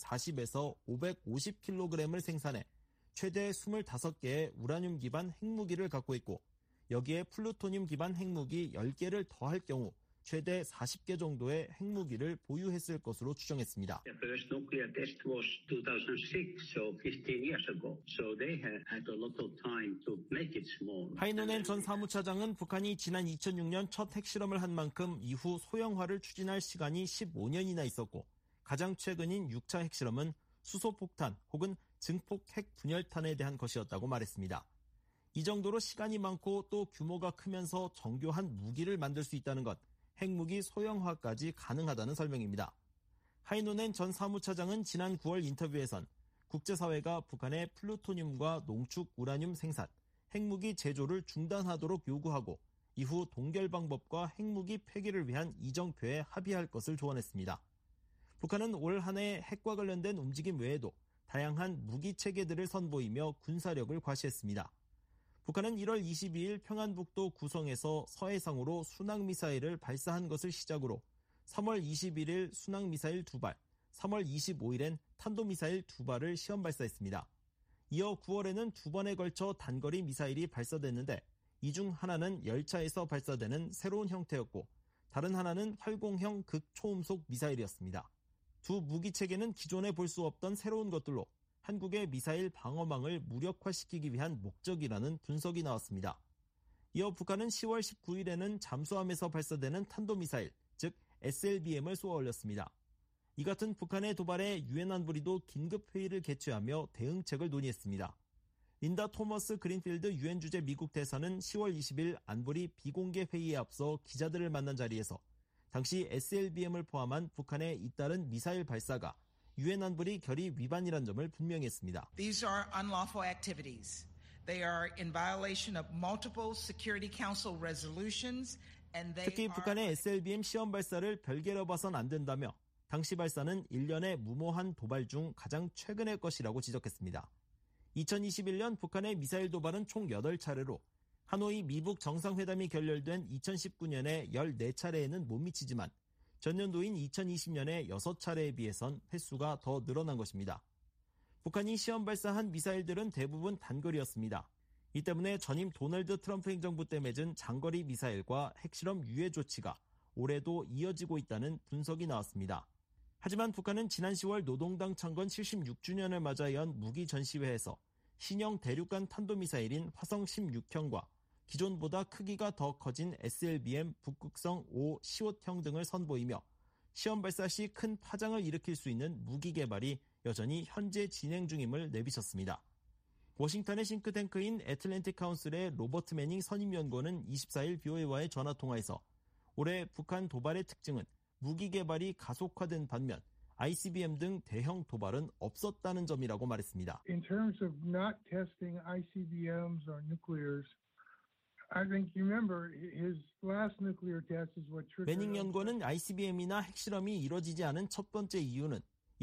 540에서 550kg을 생산해 최대 25개의 우라늄 기반 핵무기를 갖고 있고 여기에 플루토늄 기반 핵무기 10개를 더할 경우 최대 40개 정도의 핵무기를 보유했을 것으로 추정했습니다. The first nuclear test was 2006, so 15 years ago. So they had a lot of time to make it small. 하이노넨 전 사무차장은 북한이 지난 2006년 첫 핵실험을 한 만큼 이후 소형화를 추진할 시간이 15년이나 있었고 가장 최근인 6차 핵실험은 수소폭탄 혹은 증폭 핵 분열탄에 대한 것이었다고 말했습니다. 이 정도로 시간이 많고 또 규모가 크면서 정교한 무기를 만들 수 있다는 것, 핵무기 소형화까지 가능하다는 설명입니다. 하이노넨 전 사무차장은 지난 9월 인터뷰에선 국제사회가 북한의 플루토늄과 농축 우라늄 생산, 핵무기 제조를 중단하도록 요구하고 이후 동결 방법과 핵무기 폐기를 위한 이정표에 합의할 것을 조언했습니다. 북한은 올 한 해 핵과 관련된 움직임 외에도 다양한 무기 체계들을 선보이며 군사력을 과시했습니다. 북한은 1월 22일 평안북도 구성에서 서해상으로 순항미사일을 발사한 것을 시작으로 3월 21일 순항미사일 2발, 3월 25일엔 탄도미사일 2발을 시험 발사했습니다. 이어 9월에는 2번에 걸쳐 단거리 미사일이 발사됐는데 이 중 하나는 열차에서 발사되는 새로운 형태였고 다른 하나는 활공형 극초음속 미사일이었습니다. 두 무기 체계는 기존에 볼 수 없던 새로운 것들로 한국의 미사일 방어망을 무력화시키기 위한 목적이라는 분석이 나왔습니다. 이어 북한은 10월 19일에는 잠수함에서 발사되는 탄도미사일, 즉 SLBM을 쏘아 올렸습니다. 이 같은 북한의 도발에 유엔 안보리도 긴급회의를 개최하며 대응책을 논의했습니다. 린다 토머스 그린필드 유엔 주재 미국 대사는 10월 20일 안보리 비공개 회의에 앞서 기자들을 만난 자리에서 당시 SLBM을 포함한 북한의 잇따른 미사일 발사가 유엔 안보리 결의 위반이란 점을 분명히 했습니다. These are unlawful activities. They are in violation of multiple Security Council resolutions and they 특히 북한의 SLBM 시험 발사를 별개로 봐선 안 된다며 당시 발사는 1년의 무모한 도발 중 가장 최근의 것이라고 지적했습니다. 2021년 북한의 미사일 도발은 총 8차례로 하노이 미북 정상회담이 결렬된 2019년에 14차례에는 못 미치지만 전년도인 2020년에 6차례에 비해선 횟수가 더 늘어난 것입니다. 북한이 시험 발사한 미사일들은 대부분 단거리였습니다. 이 때문에 전임 도널드 트럼프 행정부 때 맺은 장거리 미사일과 핵실험 유예 조치가 올해도 이어지고 있다는 분석이 나왔습니다. 하지만 북한은 지난 10월 노동당 창건 76주년을 맞아 연 무기 전시회에서 신형 대륙간 탄도미사일인 화성 16형과 기존보다 크기가 더 커진 SLBM 북극성 5 시옷형 등을 선보이며 시험 발사 시 큰 파장을 일으킬 수 있는 무기 개발이 여전히 현재 진행 중임을 내비쳤습니다. 워싱턴의 싱크탱크인 애틀랜틱 카운슬의 로버트 매닝 선임연구원은 24일 BOA와의 전화통화에서 올해 북한 도발의 특징은 무기 개발이 가속화된 반면 ICBM 등 대형 도발은 없었다는 점이라고 말했습니다. In terms of not testing ICBMs or nuclears, I think you remember his last nuclear test is what triggered. 매닝 연구원은 ICBM이나 핵실험이 이뤄지지 않은 첫 번째 이유는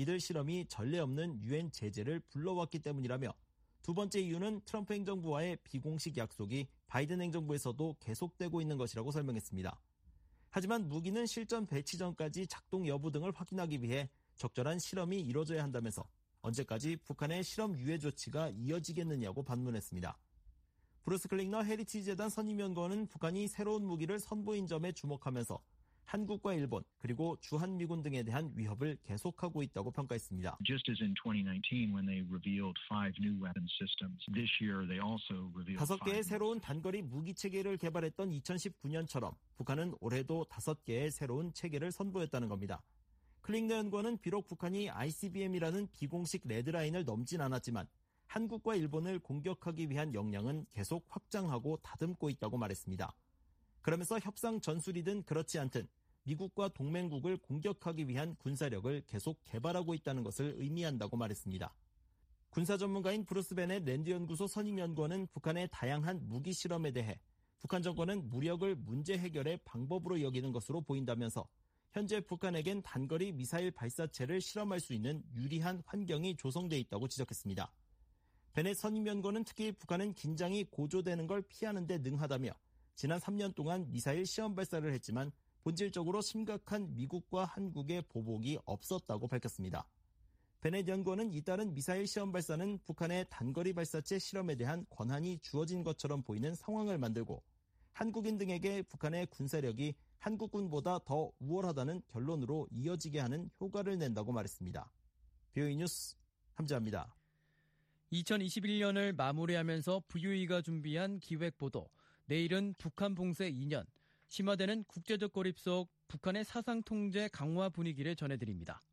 이들 실험이 전례 없는 유엔 제재를 불러왔기 때문이라며 두 번째 이유는 트럼프 행정부와의 비공식 약속이 바이든 행정부에서도 계속되고 있는 것이라고 설명했습니다. 하지만 무기는 실전 배치 전까지 작동 여부 등을 확인하기 위해 적절한 실험이 이뤄져야 한다면서 언제까지 북한의 실험 유예 조치가 이어지겠느냐고 반문했습니다. 브루스 클링너 헤리티지 재단 선임연구원은 북한이 새로운 무기를 선보인 점에 주목하면서 한국과 일본 그리고 주한미군 등에 대한 위협을 계속하고 있다고 평가했습니다. Just as in 2019 when they revealed 5 new weapon systems, this year they also revealed 5개의 새로운 단거리 무기 체계를 개발했던 2019년처럼 북한은 올해도 5개의 새로운 체계를 선보였다는 겁니다. 클링너 연구원은 비록 북한이 ICBM이라는 비공식 레드라인을 넘진 않았지만 한국과 일본을 공격하기 위한 역량은 계속 확장하고 다듬고 있다고 말했습니다. 그러면서 협상 전술이든 그렇지 않든 미국과 동맹국을 공격하기 위한 군사력을 계속 개발하고 있다는 것을 의미한다고 말했습니다. 군사 전문가인 브루스 베넷 랜드 연구소 선임 연구원은 북한의 다양한 무기 실험에 대해 북한 정권은 무력을 문제 해결의 방법으로 여기는 것으로 보인다면서 현재 북한에겐 단거리 미사일 발사체를 실험할 수 있는 유리한 환경이 조성돼 있다고 지적했습니다. 베넷 선임 연구원은 특히 북한은 긴장이 고조되는 걸 피하는 데 능하다며 지난 3년 동안 미사일 시험 발사를 했지만 본질적으로 심각한 미국과 한국의 보복이 없었다고 밝혔습니다. 베넷 연구원은 잇따른 미사일 시험 발사는 북한의 단거리 발사체 실험에 대한 권한이 주어진 것처럼 보이는 상황을 만들고 한국인 등에게 북한의 군사력이 한국군보다 더 우월하다는 결론으로 이어지게 하는 효과를 낸다고 말했습니다. BOE 뉴스 함재합니다. 2021년을 마무리하면서 VOE가 준비한 기획보도 내일은 북한 봉쇄 2년, 심화되는 국제적 고립 속 북한의 사상 통제 강화 분위기를 전해드립니다.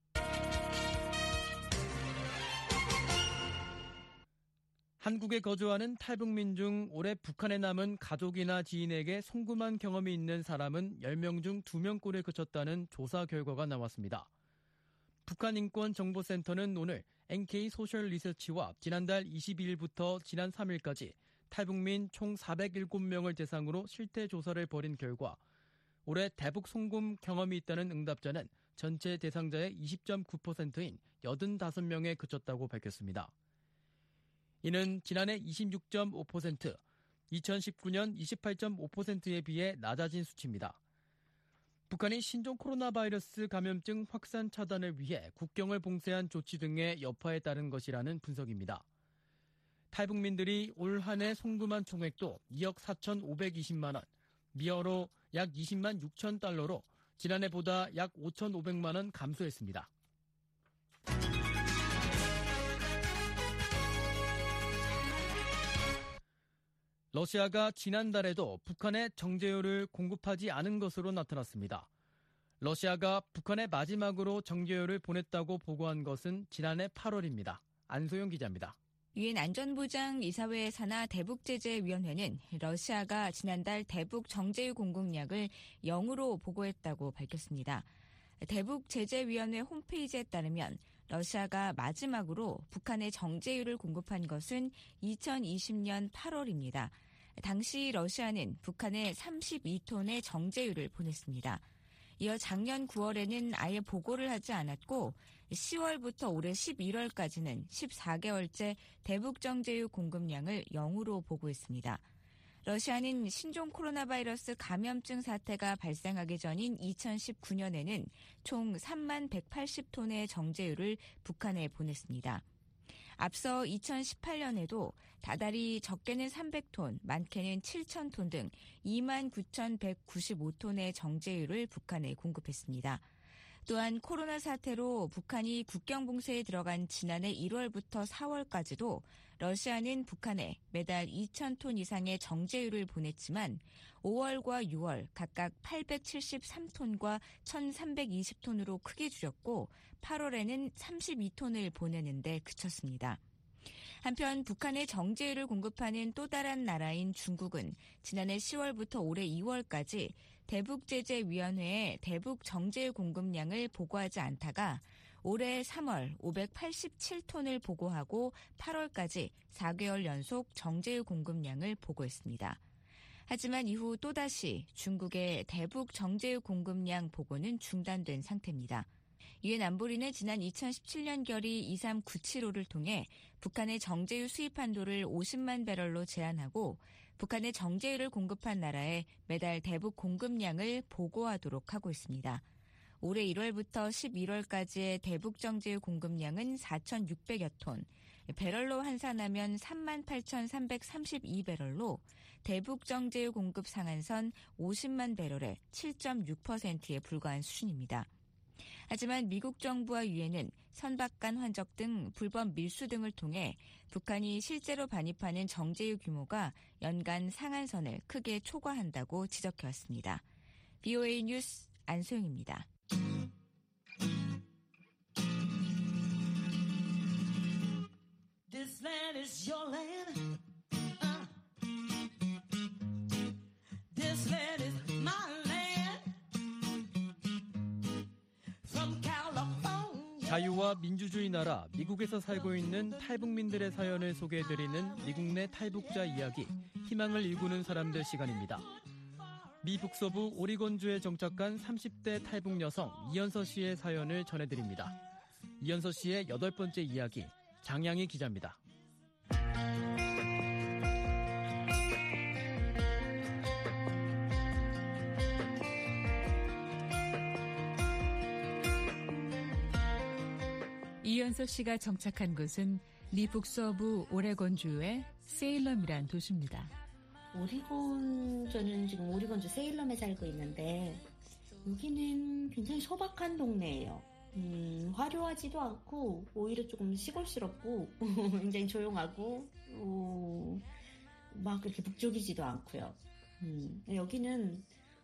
한국에 거주하는 탈북민 중 올해 북한에 남은 가족이나 지인에게 송금한 경험이 있는 사람은 10명 중 2명꼴에 그쳤다는 조사 결과가 나왔습니다. 북한인권정보센터는 오늘 NK소셜리서치와 지난달 22일부터 지난 3일까지 탈북민 총 407명을 대상으로 실태 조사를 벌인 결과 올해 대북 송금 경험이 있다는 응답자는 전체 대상자의 20.9%인 85명에 그쳤다고 밝혔습니다. 이는 지난해 26.5%, 2019년 28.5%에 비해 낮아진 수치입니다. 북한이 신종 코로나 바이러스 감염증 확산 차단을 위해 국경을 봉쇄한 조치 등의 여파에 따른 것이라는 분석입니다. 탈북민들이 올 한 해 송금한 총액도 2억 4,520만 원, 미어로 약 20만 6천 달러로 지난해보다 약 5,500만 원 감소했습니다. 러시아가 지난달에도 북한에 정제유를 공급하지 않은 것으로 나타났습니다. 러시아가 북한에 마지막으로 정제유를 보냈다고 보고한 것은 지난해 8월입니다. 안소영 기자입니다. 유엔 안전보장 이사회 산하 대북제재위원회는 러시아가 지난달 대북 정제유 공급량을 0으로 보고했다고 밝혔습니다. 대북제재위원회 홈페이지에 따르면 러시아가 마지막으로 북한에 정제유를 공급한 것은 2020년 8월입니다. 당시 러시아는 북한에 32톤의 정제유를 보냈습니다. 이어 작년 9월에는 아예 보고를 하지 않았고 10월부터 올해 11월까지는 14개월째 대북 정제유 공급량을 0으로 보고했습니다. 러시아는 신종 코로나 바이러스 감염증 사태가 발생하기 전인 2019년에는 총 3만 180톤의 정제유를 북한에 보냈습니다. 앞서 2018년에도 다달이 적게는 300톤, 많게는 7,000톤 등 2만 9,195톤의 정제유를 북한에 공급했습니다. 또한 코로나 사태로 북한이 국경 봉쇄에 들어간 지난해 1월부터 4월까지도 러시아는 북한에 매달 2,000톤 이상의 정제유를 보냈지만 5월과 6월 각각 873톤과 1,320톤으로 크게 줄였고 8월에는 32톤을 보내는데 그쳤습니다. 한편 북한에 정제유를 공급하는 또 다른 나라인 중국은 지난해 10월부터 올해 2월까지 대북제재위원회에 대북 정제유 공급량을 보고하지 않다가 올해 3월 587톤을 보고하고 8월까지 4개월 연속 정제유 공급량을 보고했습니다. 하지만 이후 또다시 중국의 대북 정제유 공급량 보고는 중단된 상태입니다. 유엔 안보리는 지난 2017년 결의 23975를 통해 북한의 정제유 수입 한도를 50만 배럴로 제한하고 북한의 정제유를 공급한 나라에 매달 대북 공급량을 보고하도록 하고 있습니다. 올해 1월부터 11월까지의 대북 정제유 공급량은 4,600여 톤, 배럴로 환산하면 38,332배럴로 대북 정제유 공급 상한선 50만 배럴의 7.6%에 불과한 수준입니다. 하지만 미국 정부와 유엔은 선박간 환적 등 불법 밀수 등을 통해 북한이 실제로 반입하는 정제유 규모가 연간 상한선을 크게 초과한다고 지적해왔습니다. BOA 뉴스 안소영입니다. This land is your land. This land is my land. From California. 자유와 민주주의 나라 미국에서 살고 있는 탈북민들의 사연을 소개해드리는 미국 내 탈북자 이야기, 희망을 일구는 사람들 시간입니다. 미 북서부 오리곤주에 정착한 30대 탈북 여성 이연서 씨의 사연을 전해드립니다. 이연서 씨의 8번째 이야기, 장양희 기자입니다. 이연서 씨가 정착한 곳은 미 북서부 오레곤주의 세일럼이란 도시입니다. 저는 지금 오리곤주 세일럼에 살고 있는데 여기는 굉장히 소박한 동네예요. 화려하지도 않고 오히려 조금 시골스럽고 굉장히 조용하고 막 그렇게 북적이지도 않고요. 여기는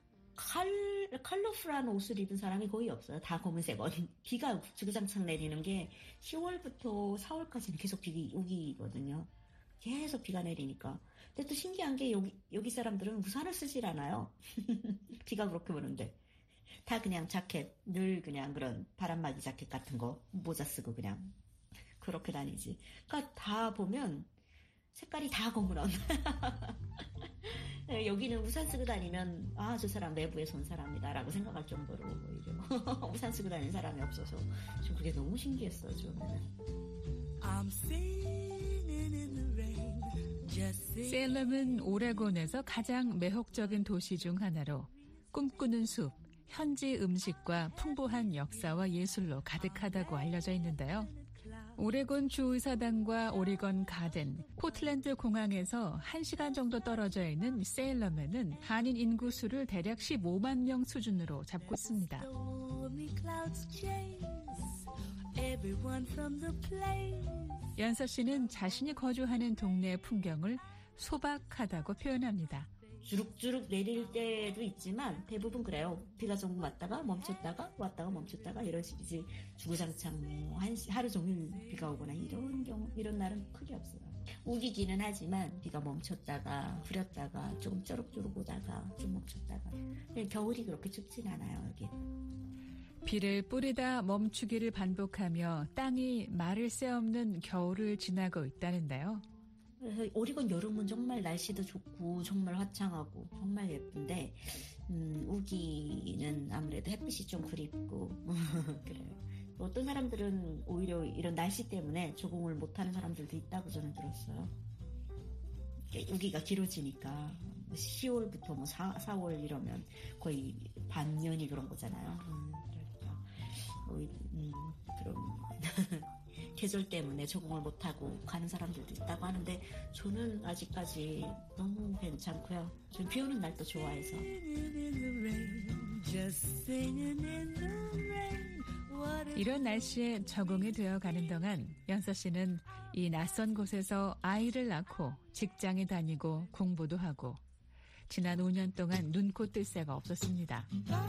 컬러풀한 옷을 입은 사람이 거의 없어요. 다 검은색 옷. 비가 주구장창 내리는 게 10월부터 4월까지는 계속 우기거든요. 계속 비가 내리니까. 근데 또 신기한 게 여기 사람들은 우산을 쓰질 않아요. 비가 그렇게 오는데. 다 그냥 자켓, 늘 그냥 그런 바람막이 자켓 같은 거, 모자 쓰고 그냥 그렇게 다니지. 그러니까 다 보면 색깔이 다 검은 옷. 여기는 우산 쓰고 다니면 저 사람 내부에서 온 사람이다라고 생각할 정도로 오히려 우산 쓰고 다니는 사람이 없어서 좀 그게 너무 신기했어요. 세일럼은 오레곤에서 가장 매혹적인 도시 중 하나로 꿈꾸는 숲, 현지 음식과 풍부한 역사와 예술로 가득하다고 알려져 있는데요. 오레곤 주의사당과 오리건 가든, 포틀랜드 공항에서 1시간 정도 떨어져 있는 세일럼에는 한인 인구 수를 대략 15만 명 수준으로 잡고 있습니다. 연서 씨는 자신이 거주하는 동네의 풍경을 소박하다고 표현합니다. 주룩주룩 내릴 때도 있지만 대부분 그래요. 비가 조금 왔다가 멈췄다가 왔다가 멈췄다가 이런 식이지 주구장창 하루 종일 비가 오거나 이런 날은 크게 없어요. 우기기는 하지만 비가 멈췄다가 흐렸다가 조금 쪼룩쪼룩 오다가 좀 멈췄다가. 겨울이 그렇게 춥진 않아요, 여기. 비를 뿌리다 멈추기를 반복하며 땅이 말을 새 없는 겨울을 지나고 있다는데요. 그래서 오리곤 여름은 정말 날씨도 좋고 정말 화창하고 정말 예쁜데 우기는 아무래도 햇빛이 좀 그립고 그래요. 어떤 사람들은 오히려 이런 날씨 때문에 적응을 못하는 사람들도 있다고 저는 들었어요. 우기가 길어지니까 10월부터 4월 이러면 거의 반년이 그런 거잖아요. 그럼 계절 때문에 적응을 못하고 가는 사람들도 있다고 하는데 저는 아직까지 너무 괜찮고요. 저는 비 오는 날도 좋아해서. 이런 날씨에 적응이 되어가는 동안 연서 씨는 이 낯선 곳에서 아이를 낳고 직장에 다니고 공부도 하고 지난 5년 동안 눈코 뜰 새가 없었습니다.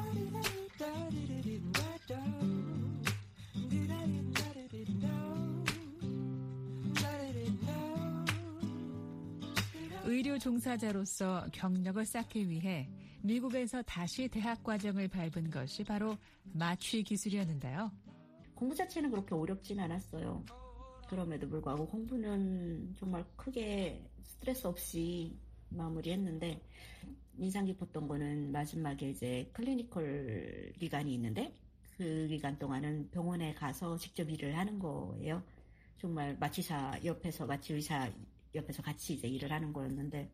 의료 종사자로서 경력을 쌓기 위해 미국에서 다시 대학 과정을 밟은 것이 바로 마취 기술이었는데요. 공부 자체는 그렇게 어렵진 않았어요. 그럼에도 불구하고 공부는 정말 크게 스트레스 없이 마무리했는데 인상 깊었던 거는 마지막에 이제 클리니컬 기간이 있는데 그 기간 동안은 병원에 가서 직접 일을 하는 거예요. 정말 마취 의사 옆에서 같이 이제 일을 하는 거였는데,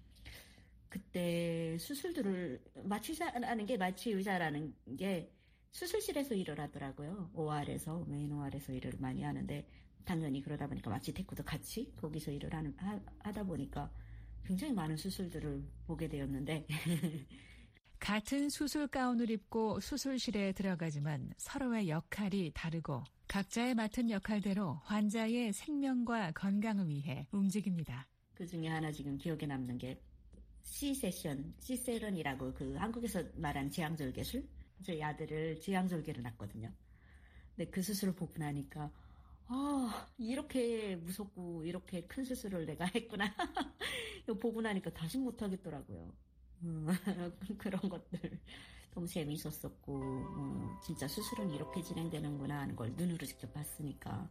그때 수술들을 마취 의사라는 게 수술실에서 일을 하더라고요. OR에서, 메인 OR에서 일을 많이 하는데, 당연히 그러다 보니까 마취 테크도 같이 거기서 일을 하다 보니까 굉장히 많은 수술들을 보게 되었는데 같은 수술 가운을 입고 수술실에 들어가지만 서로의 역할이 다르고 각자의 맡은 역할대로 환자의 생명과 건강을 위해 움직입니다. 그 중에 하나 지금 기억에 남는 게 C세션이라고 그 한국에서 말한 지향절개술? 저희 아들을 지향절개를 놨거든요. 근데 그 수술을 보고 나니까 이렇게 무섭고 이렇게 큰 수술을 내가 했구나. 이거 보고 나니까 다시 못하겠더라고요. 그런 것들 너무 재미있었었고, 진짜 수술은 이렇게 진행되는구나 하는 걸 눈으로 직접 봤으니까.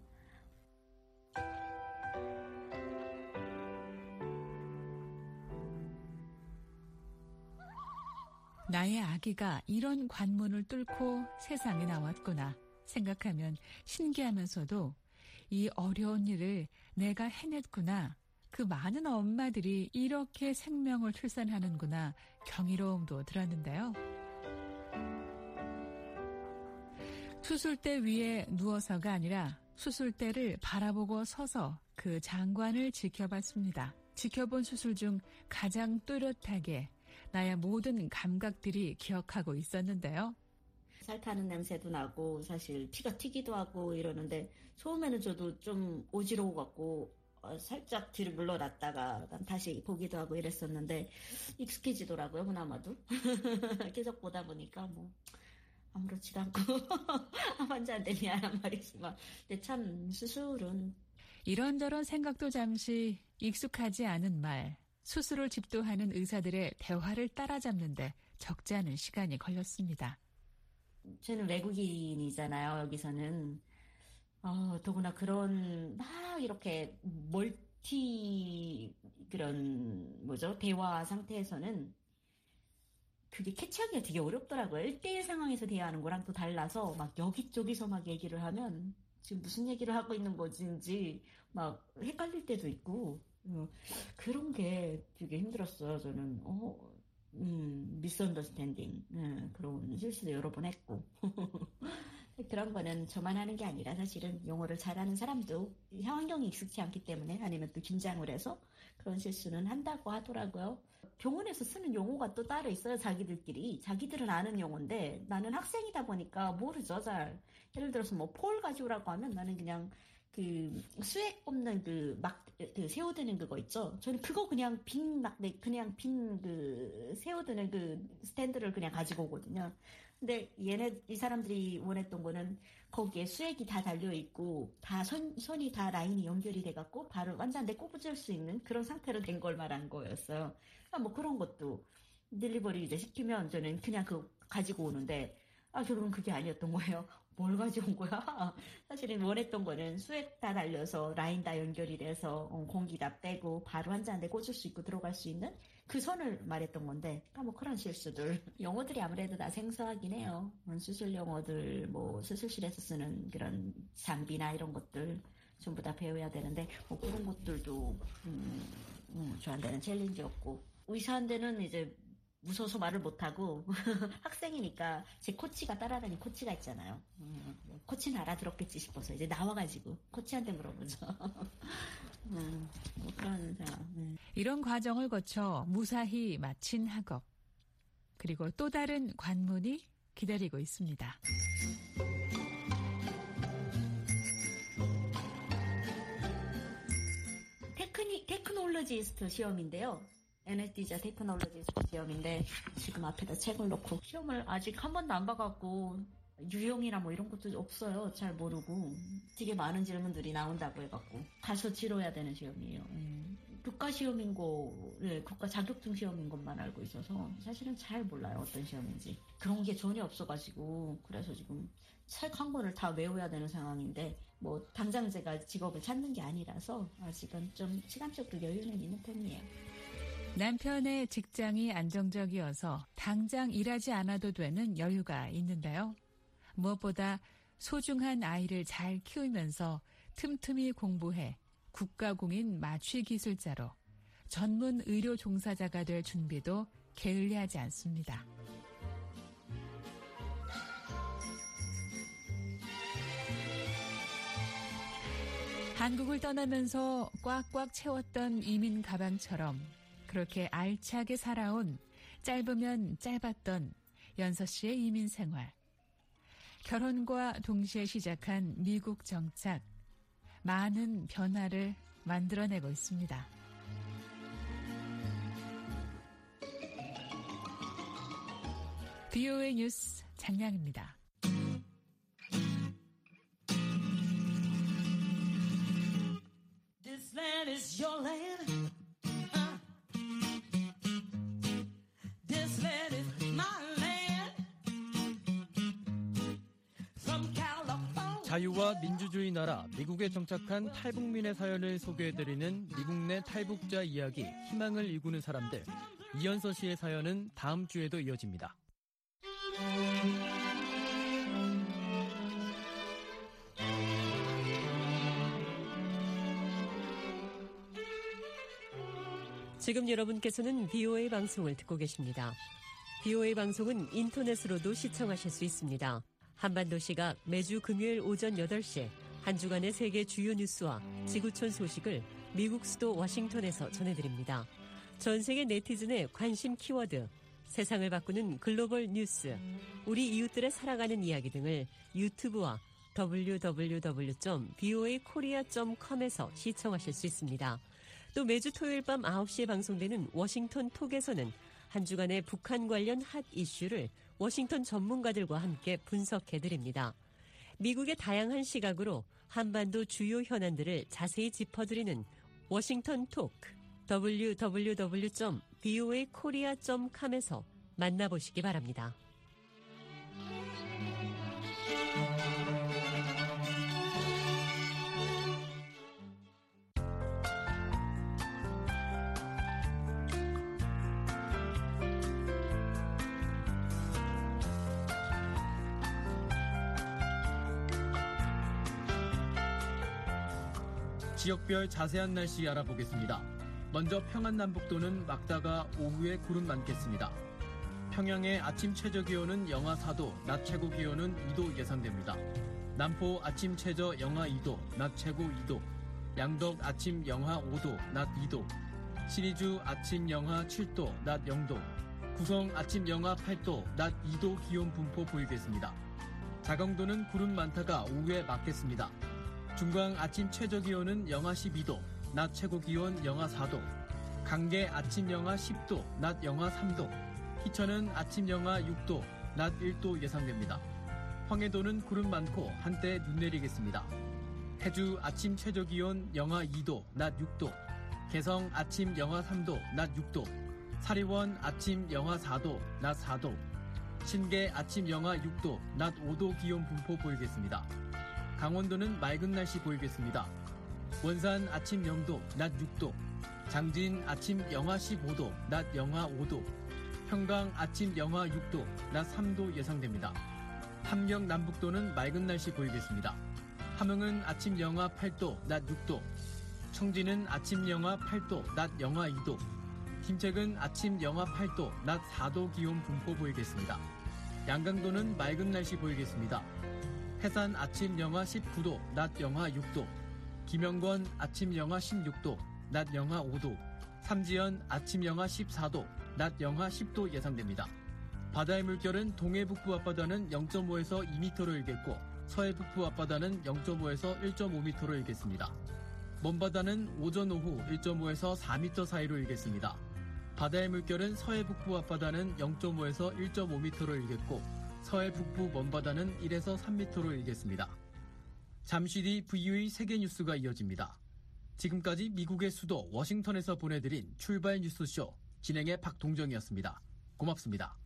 나의 아기가 이런 관문을 뚫고 세상에 나왔구나 생각하면 신기하면서도 이 어려운 일을 내가 해냈구나, 그 많은 엄마들이 이렇게 생명을 출산하는구나 경이로움도 들었는데요. 수술대 위에 누워서가 아니라 수술대를 바라보고 서서 그 장관을 지켜봤습니다. 지켜본 수술 중 가장 뚜렷하게 나의 모든 감각들이 기억하고 있었는데요. 살 타는 냄새도 나고 사실 피가 튀기도 하고 이러는데 처음에는 저도 좀 어지러워 갖고 살짝 뒤를 물러났다가 다시 보기도 하고 이랬었는데 익숙해지더라고요. 그나마도. 계속 보다 보니까 뭐 아무렇지도 않고 환자한테 미안한 말이지만, 근데 참 수술은 이런저런 생각도 잠시 익숙하지 않은 말, 수술을 집도하는 의사들의 대화를 따라잡는데 적지 않은 시간이 걸렸습니다. 저는 외국인이잖아요. 여기서는 더구나 그런 막 이렇게 대화 상태에서는 그게 캐치하기가 되게 어렵더라고요. 1대1 상황에서 대화하는 거랑 또 달라서 막 여기저기서 막 얘기를 하면 지금 무슨 얘기를 하고 있는 건지 막 헷갈릴 때도 있고, 그런 게 되게 힘들었어요. 저는 미스언더스탠딩, 그런 실수도 여러 번 했고 그런 거는 저만 하는 게 아니라 사실은 영어를 잘하는 사람도 환경이 익숙치 않기 때문에, 아니면 또 긴장을 해서 그런 실수는 한다고 하더라고요. 병원에서 쓰는 용어가 또 따로 있어요. 자기들은 아는 용어인데 나는 학생이다 보니까 모르죠, 잘. 예를 들어서 뭐 폴 가져오라고 하면 나는 그냥 그 수액 꼽는 그 세워드는 그거 있죠. 저는 그거 그냥 빈 세워드는 그 스탠드를 그냥 가지고 오거든요. 근데 이 사람들이 원했던 거는 거기에 수액이 다 달려있고, 다 선이 다 라인이 연결이 돼갖고, 바로 환자한테 꼽아줄 수 있는 그런 상태로 된 걸 말한 거였어요. 그러니까 뭐 그런 것도 딜리버리 이제 시키면 저는 그냥 그거 가지고 오는데, 결국은 그게 아니었던 거예요. 뭘 가져온 거야? 사실은 원했던 거는 수액 다 달려서 라인 다 연결이 돼서 공기 다 빼고 바로 환자한테 꽂을 수 있고 들어갈 수 있는 그 선을 말했던 건데, 뭐 그런 실수들. 영어들이 아무래도 다 생소하긴 해요. 수술 영어들, 뭐 수술실에서 쓰는 그런 장비나 이런 것들 전부 다 배워야 되는데, 뭐 그런 것들도 저한테는 챌린지였고, 의사한테는 이제 무서워서 말을 못하고 학생이니까 제 코치가 따라다니는 코치가 있잖아요. 코치는 알아들었겠지 싶어서 이제 나와가지고 코치한테 물어보죠. 뭐 그런 상황. 이런 과정을 거쳐 무사히 마친 학업. 그리고 또 다른 관문이 기다리고 있습니다. 테크놀로지스트 시험인데요. NSD자 테크놀로지스트 시험인데 지금 앞에다 책을 놓고 시험을 아직 한 번도 안 봐갖고 유형이나 뭐 이런 것도 없어요. 잘 모르고 되게 많은 질문들이 나온다고 해갖고 가서 치러야 되는 시험이에요. 국가 시험인 국가 자격증 시험인 것만 알고 있어서 사실은 잘 몰라요. 어떤 시험인지. 그런 게 전혀 없어가지고 그래서 지금 책 한 권을 다 외워야 되는 상황인데, 뭐 당장 제가 직업을 찾는 게 아니라서 아직은 좀 시간적으로 여유는 있는 편이에요. 남편의 직장이 안정적이어서 당장 일하지 않아도 되는 여유가 있는데요. 무엇보다 소중한 아이를 잘 키우면서 틈틈이 공부해 국가공인 마취기술자로 전문 의료 종사자가 될 준비도 게을리하지 않습니다. 한국을 떠나면서 꽉꽉 채웠던 이민 가방처럼 그렇게 알차게 살아온 짧으면 짧았던 연서 씨의 이민 생활. 결혼과 동시에 시작한 미국 정착. 많은 변화를 만들어내고 있습니다. VOA 뉴스 장량입니다. This land is your land. This land is my land. From California. 자유와 민주주의 나라 미국에 정착한 탈북민의 사연을 소개해드리는 미국 내 탈북자 이야기 희망을 일구는 사람들. 이연서 씨의 사연은 다음 주에도 이어집니다. 지금 여러분께서는 VOA 방송을 듣고 계십니다. VOA 방송은 인터넷으로도 시청하실 수 있습니다. 한반도 시각 매주 금요일 오전 8시 한 주간의 세계 주요 뉴스와 지구촌 소식을 미국 수도 워싱턴에서 전해드립니다. 전 세계 네티즌의 관심 키워드, 세상을 바꾸는 글로벌 뉴스, 우리 이웃들의 살아가는 이야기 등을 유튜브와 www.voakorea.com에서 시청하실 수 있습니다. 또 매주 토요일 밤 9시에 방송되는 워싱턴 톡에서는 한 주간의 북한 관련 핫 이슈를 워싱턴 전문가들과 함께 분석해드립니다. 미국의 다양한 시각으로 한반도 주요 현안들을 자세히 짚어드리는 워싱턴 톡, www.voakorea.com에서 만나보시기 바랍니다. 지역별 자세한 날씨 알아보겠습니다. 먼저 평안남북도는 막다가 오후에 구름 많겠습니다. 평양의 아침 최저기온은 영하 4도, 낮 최고기온은 2도 예상됩니다. 남포 아침 최저 영하 2도, 낮 최고 2도, 양덕 아침 영하 5도, 낮 2도, 신의주 아침 영하 7도, 낮 0도, 구성 아침 영하 8도, 낮 2도 기온 분포 보이겠습니다. 자경도는 구름 많다가 오후에 막겠습니다. 중광 아침 최저기온은 영하 12도, 낮 최고기온 영하 4도, 강계 아침 영하 10도, 낮 영하 3도, 희천은 아침 영하 6도, 낮 1도 예상됩니다. 황해도는 구름 많고 한때 눈 내리겠습니다. 해주 아침 최저기온 영하 2도, 낮 6도, 개성 아침 영하 3도, 낮 6도, 사리원 아침 영하 4도, 낮 4도, 신계 아침 영하 6도, 낮 5도 기온 분포 보이겠습니다. 강원도는 맑은 날씨 보이겠습니다. 원산 아침 0도, 낮 6도, 장진 아침 영하 15도, 낮 영하 5도, 평강 아침 영하 6도, 낮 3도 예상됩니다. 함경 남북도는 맑은 날씨 보이겠습니다. 함흥은 아침 영하 8도, 낮 6도, 청진은 아침 영하 8도, 낮 영하 2도, 김책은 아침 영하 8도, 낮 4도 기온 분포 보이겠습니다. 양강도는 맑은 날씨 보이겠습니다. 해산 아침 영하 19도, 낮 영하 6도, 김영권 아침 영하 16도, 낮 영하 5도, 삼지연 아침 영하 14도, 낮 영하 10도 예상됩니다. 바다의 물결은 동해 북부 앞바다는 0.5에서 2m로 일겠고 서해 북부 앞바다는 0.5에서 1.5m로 일겠습니다. 먼바다는 오전 오후 1.5에서 4m 사이로 일겠습니다. 바다의 물결은 서해 북부 앞바다는 0.5에서 1.5m로 일겠고 서해 북부 먼바다는 1에서 3m로 일겠습니다. 잠시 뒤 VOA 세계뉴스가 이어집니다. 지금까지 미국의 수도 워싱턴에서 보내드린 출발 뉴스쇼 진행의 박동정이었습니다. 고맙습니다.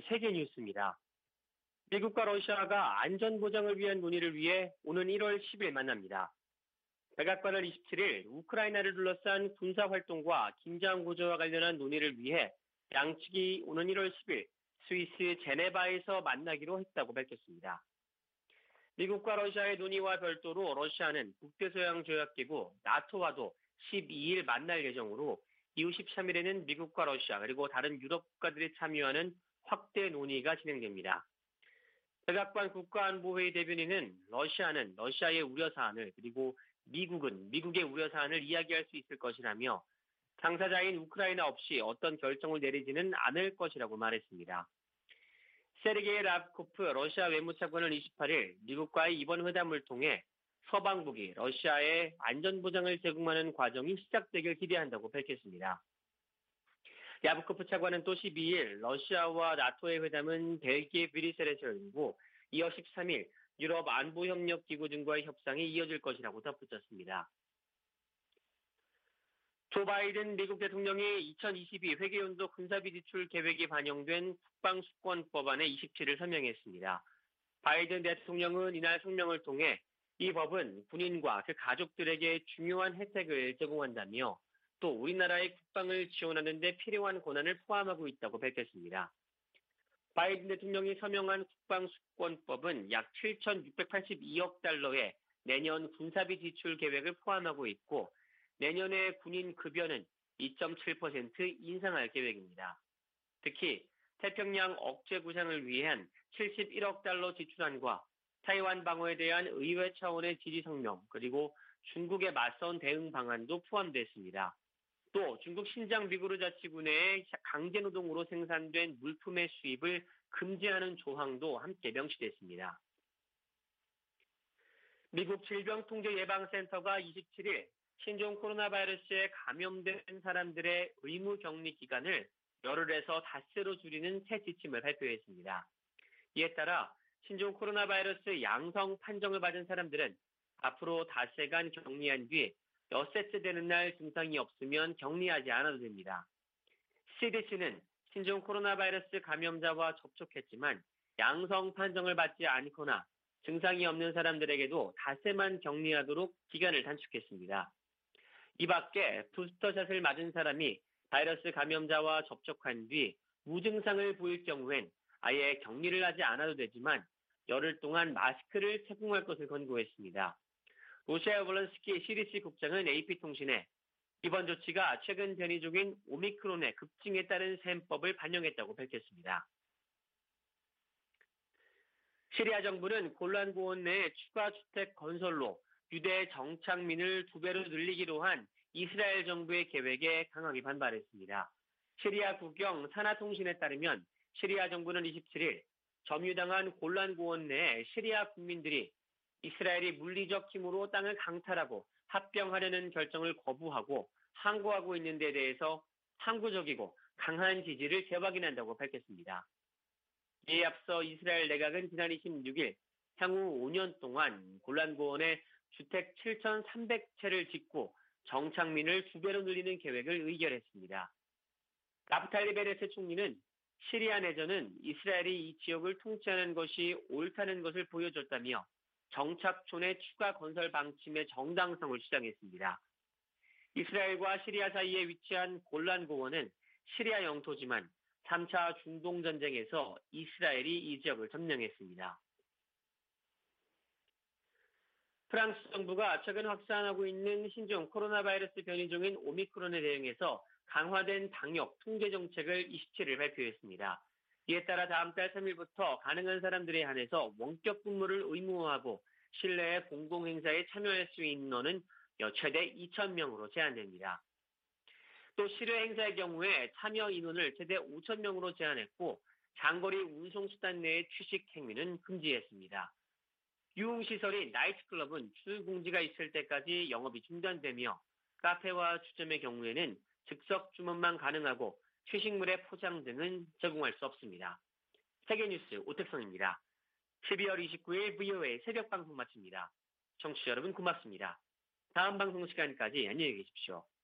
세계 뉴스입니다. 미국과 러시아가 안전보장을 위한 논의를 위해 오는 1월 10일 만납니다. 백악관은 27일 우크라이나를 둘러싼 군사활동과 긴장 고조와 관련한 논의를 위해 양측이 오는 1월 10일 스위스 제네바에서 만나기로 했다고 밝혔습니다. 미국과 러시아의 논의와 별도로 러시아는 북대서양조약기구 나토와도 12일 만날 예정으로 이후 13일에는 미국과 러시아 그리고 다른 유럽 국가들이 참여하는 확대 논의가 진행됩니다. 백악관 국가안보회의 대변인은 러시아는 러시아의 우려사안을 그리고 미국은 미국의 우려사안을 이야기할 수 있을 것이라며 당사자인 우크라이나 없이 어떤 결정을 내리지는 않을 것이라고 말했습니다. 세르게이 라브코프 러시아 외무차관은 28일 미국과의 이번 회담을 통해 서방국이 러시아에 안전보장을 제공하는 과정이 시작되길 기대한다고 밝혔습니다. 야브코프 차관은 또 12일 러시아와 나토의 회담은 벨기에 브뤼셀에서 열리고 이어 13일 유럽 안보협력기구 등과의 협상이 이어질 것이라고 덧붙였습니다. 조 바이든 미국 대통령이 2022 회계연도 군사비 지출 계획이 반영된 국방수권법안에 27일 서명했습니다. 바이든 대통령은 이날 성명을 통해 이 법은 군인과 그 가족들에게 중요한 혜택을 제공한다며 또 우리나라의 국방을 지원하는 데 필요한 권한을 포함하고 있다고 밝혔습니다. 바이든 대통령이 서명한 국방수권법은 약 7,682억 달러의 내년 군사비 지출 계획을 포함하고 있고 내년에 군인 급여는 2.7% 인상할 계획입니다. 특히 태평양 억제 구상을 위한 71억 달러 지출안과 타이완 방어에 대한 의회 차원의 지지 성명 그리고 중국에 맞선 대응 방안도 포함됐습니다. 또 중국 신장 위구르 자치구내에 강제노동으로 생산된 물품의 수입을 금지하는 조항도 함께 명시됐습니다. 미국 질병통제예방센터가 27일 신종 코로나 바이러스에 감염된 사람들의 의무 격리 기간을 열흘에서 닷새로 줄이는 새 지침을 발표했습니다. 이에 따라 신종 코로나 바이러스 양성 판정을 받은 사람들은 앞으로 닷새간 격리한 뒤 엿새째 되는 날 증상이 없으면 격리하지 않아도 됩니다. CDC는 신종 코로나 바이러스 감염자와 접촉했지만 양성 판정을 받지 않거나 증상이 없는 사람들에게도 닷새만 격리하도록 기간을 단축했습니다. 이 밖에 부스터샷을 맞은 사람이 바이러스 감염자와 접촉한 뒤 무증상을 보일 경우엔 아예 격리를 하지 않아도 되지만 열흘 동안 마스크를 착용할 것을 권고했습니다. 로시아 볼런스키 CDC 국장은 AP통신에 이번 조치가 최근 변이 중인 오미크론의 급증에 따른 셈법을 반영했다고 밝혔습니다. 시리아 정부는 골란 고원 내 추가 주택 건설로 유대 정착민을 2배로 늘리기로 한 이스라엘 정부의 계획에 강하게 반발했습니다. 시리아 국영 사나통신에 따르면 시리아 정부는 27일 점유당한 골란 고원 내 시리아 국민들이 이스라엘이 물리적 힘으로 땅을 강탈하고 합병하려는 결정을 거부하고 항거하고 있는 데 대해서 항구적이고 강한 지지를 재확인한다고 밝혔습니다. 이에 앞서 이스라엘 내각은 지난 26일 향후 5년 동안 골란 고원에 주택 7,300채를 짓고 정착민을 2배로 늘리는 계획을 의결했습니다. 나프탈리 베네트 총리는 시리아 내전은 이스라엘이 이 지역을 통치하는 것이 옳다는 것을 보여줬다며 정착촌의 추가 건설 방침의 정당성을 주장했습니다. 이스라엘과 시리아 사이에 위치한 골란 고원은 시리아 영토지만 3차 중동 전쟁에서 이스라엘이 이 지역을 점령했습니다. 프랑스 정부가 최근 확산하고 있는 신종 코로나 바이러스 변이종인 오미크론에 대응해서 강화된 방역 통제 정책을 27일 발표했습니다. 이에 따라 다음 달 3일부터 가능한 사람들에 한해서 원격 근무를 의무화하고 실내 공공행사에 참여할 수 있는 인원은 최대 2,000명으로 제한됩니다. 또 실외 행사의 경우에 참여 인원을 최대 5,000명으로 제한했고 장거리 운송수단 내의 취식 행위는 금지했습니다. 유흥시설인 나이트클럽은 출공지가 있을 때까지 영업이 중단되며 카페와 주점의 경우에는 즉석 주문만 가능하고 취식물의 포장 등은 제공할 수 없습니다. 세계뉴스 오택성입니다. 12월 29일 VOA 새벽 방송 마칩니다. 청취자 여러분 고맙습니다. 다음 방송 시간까지 안녕히 계십시오.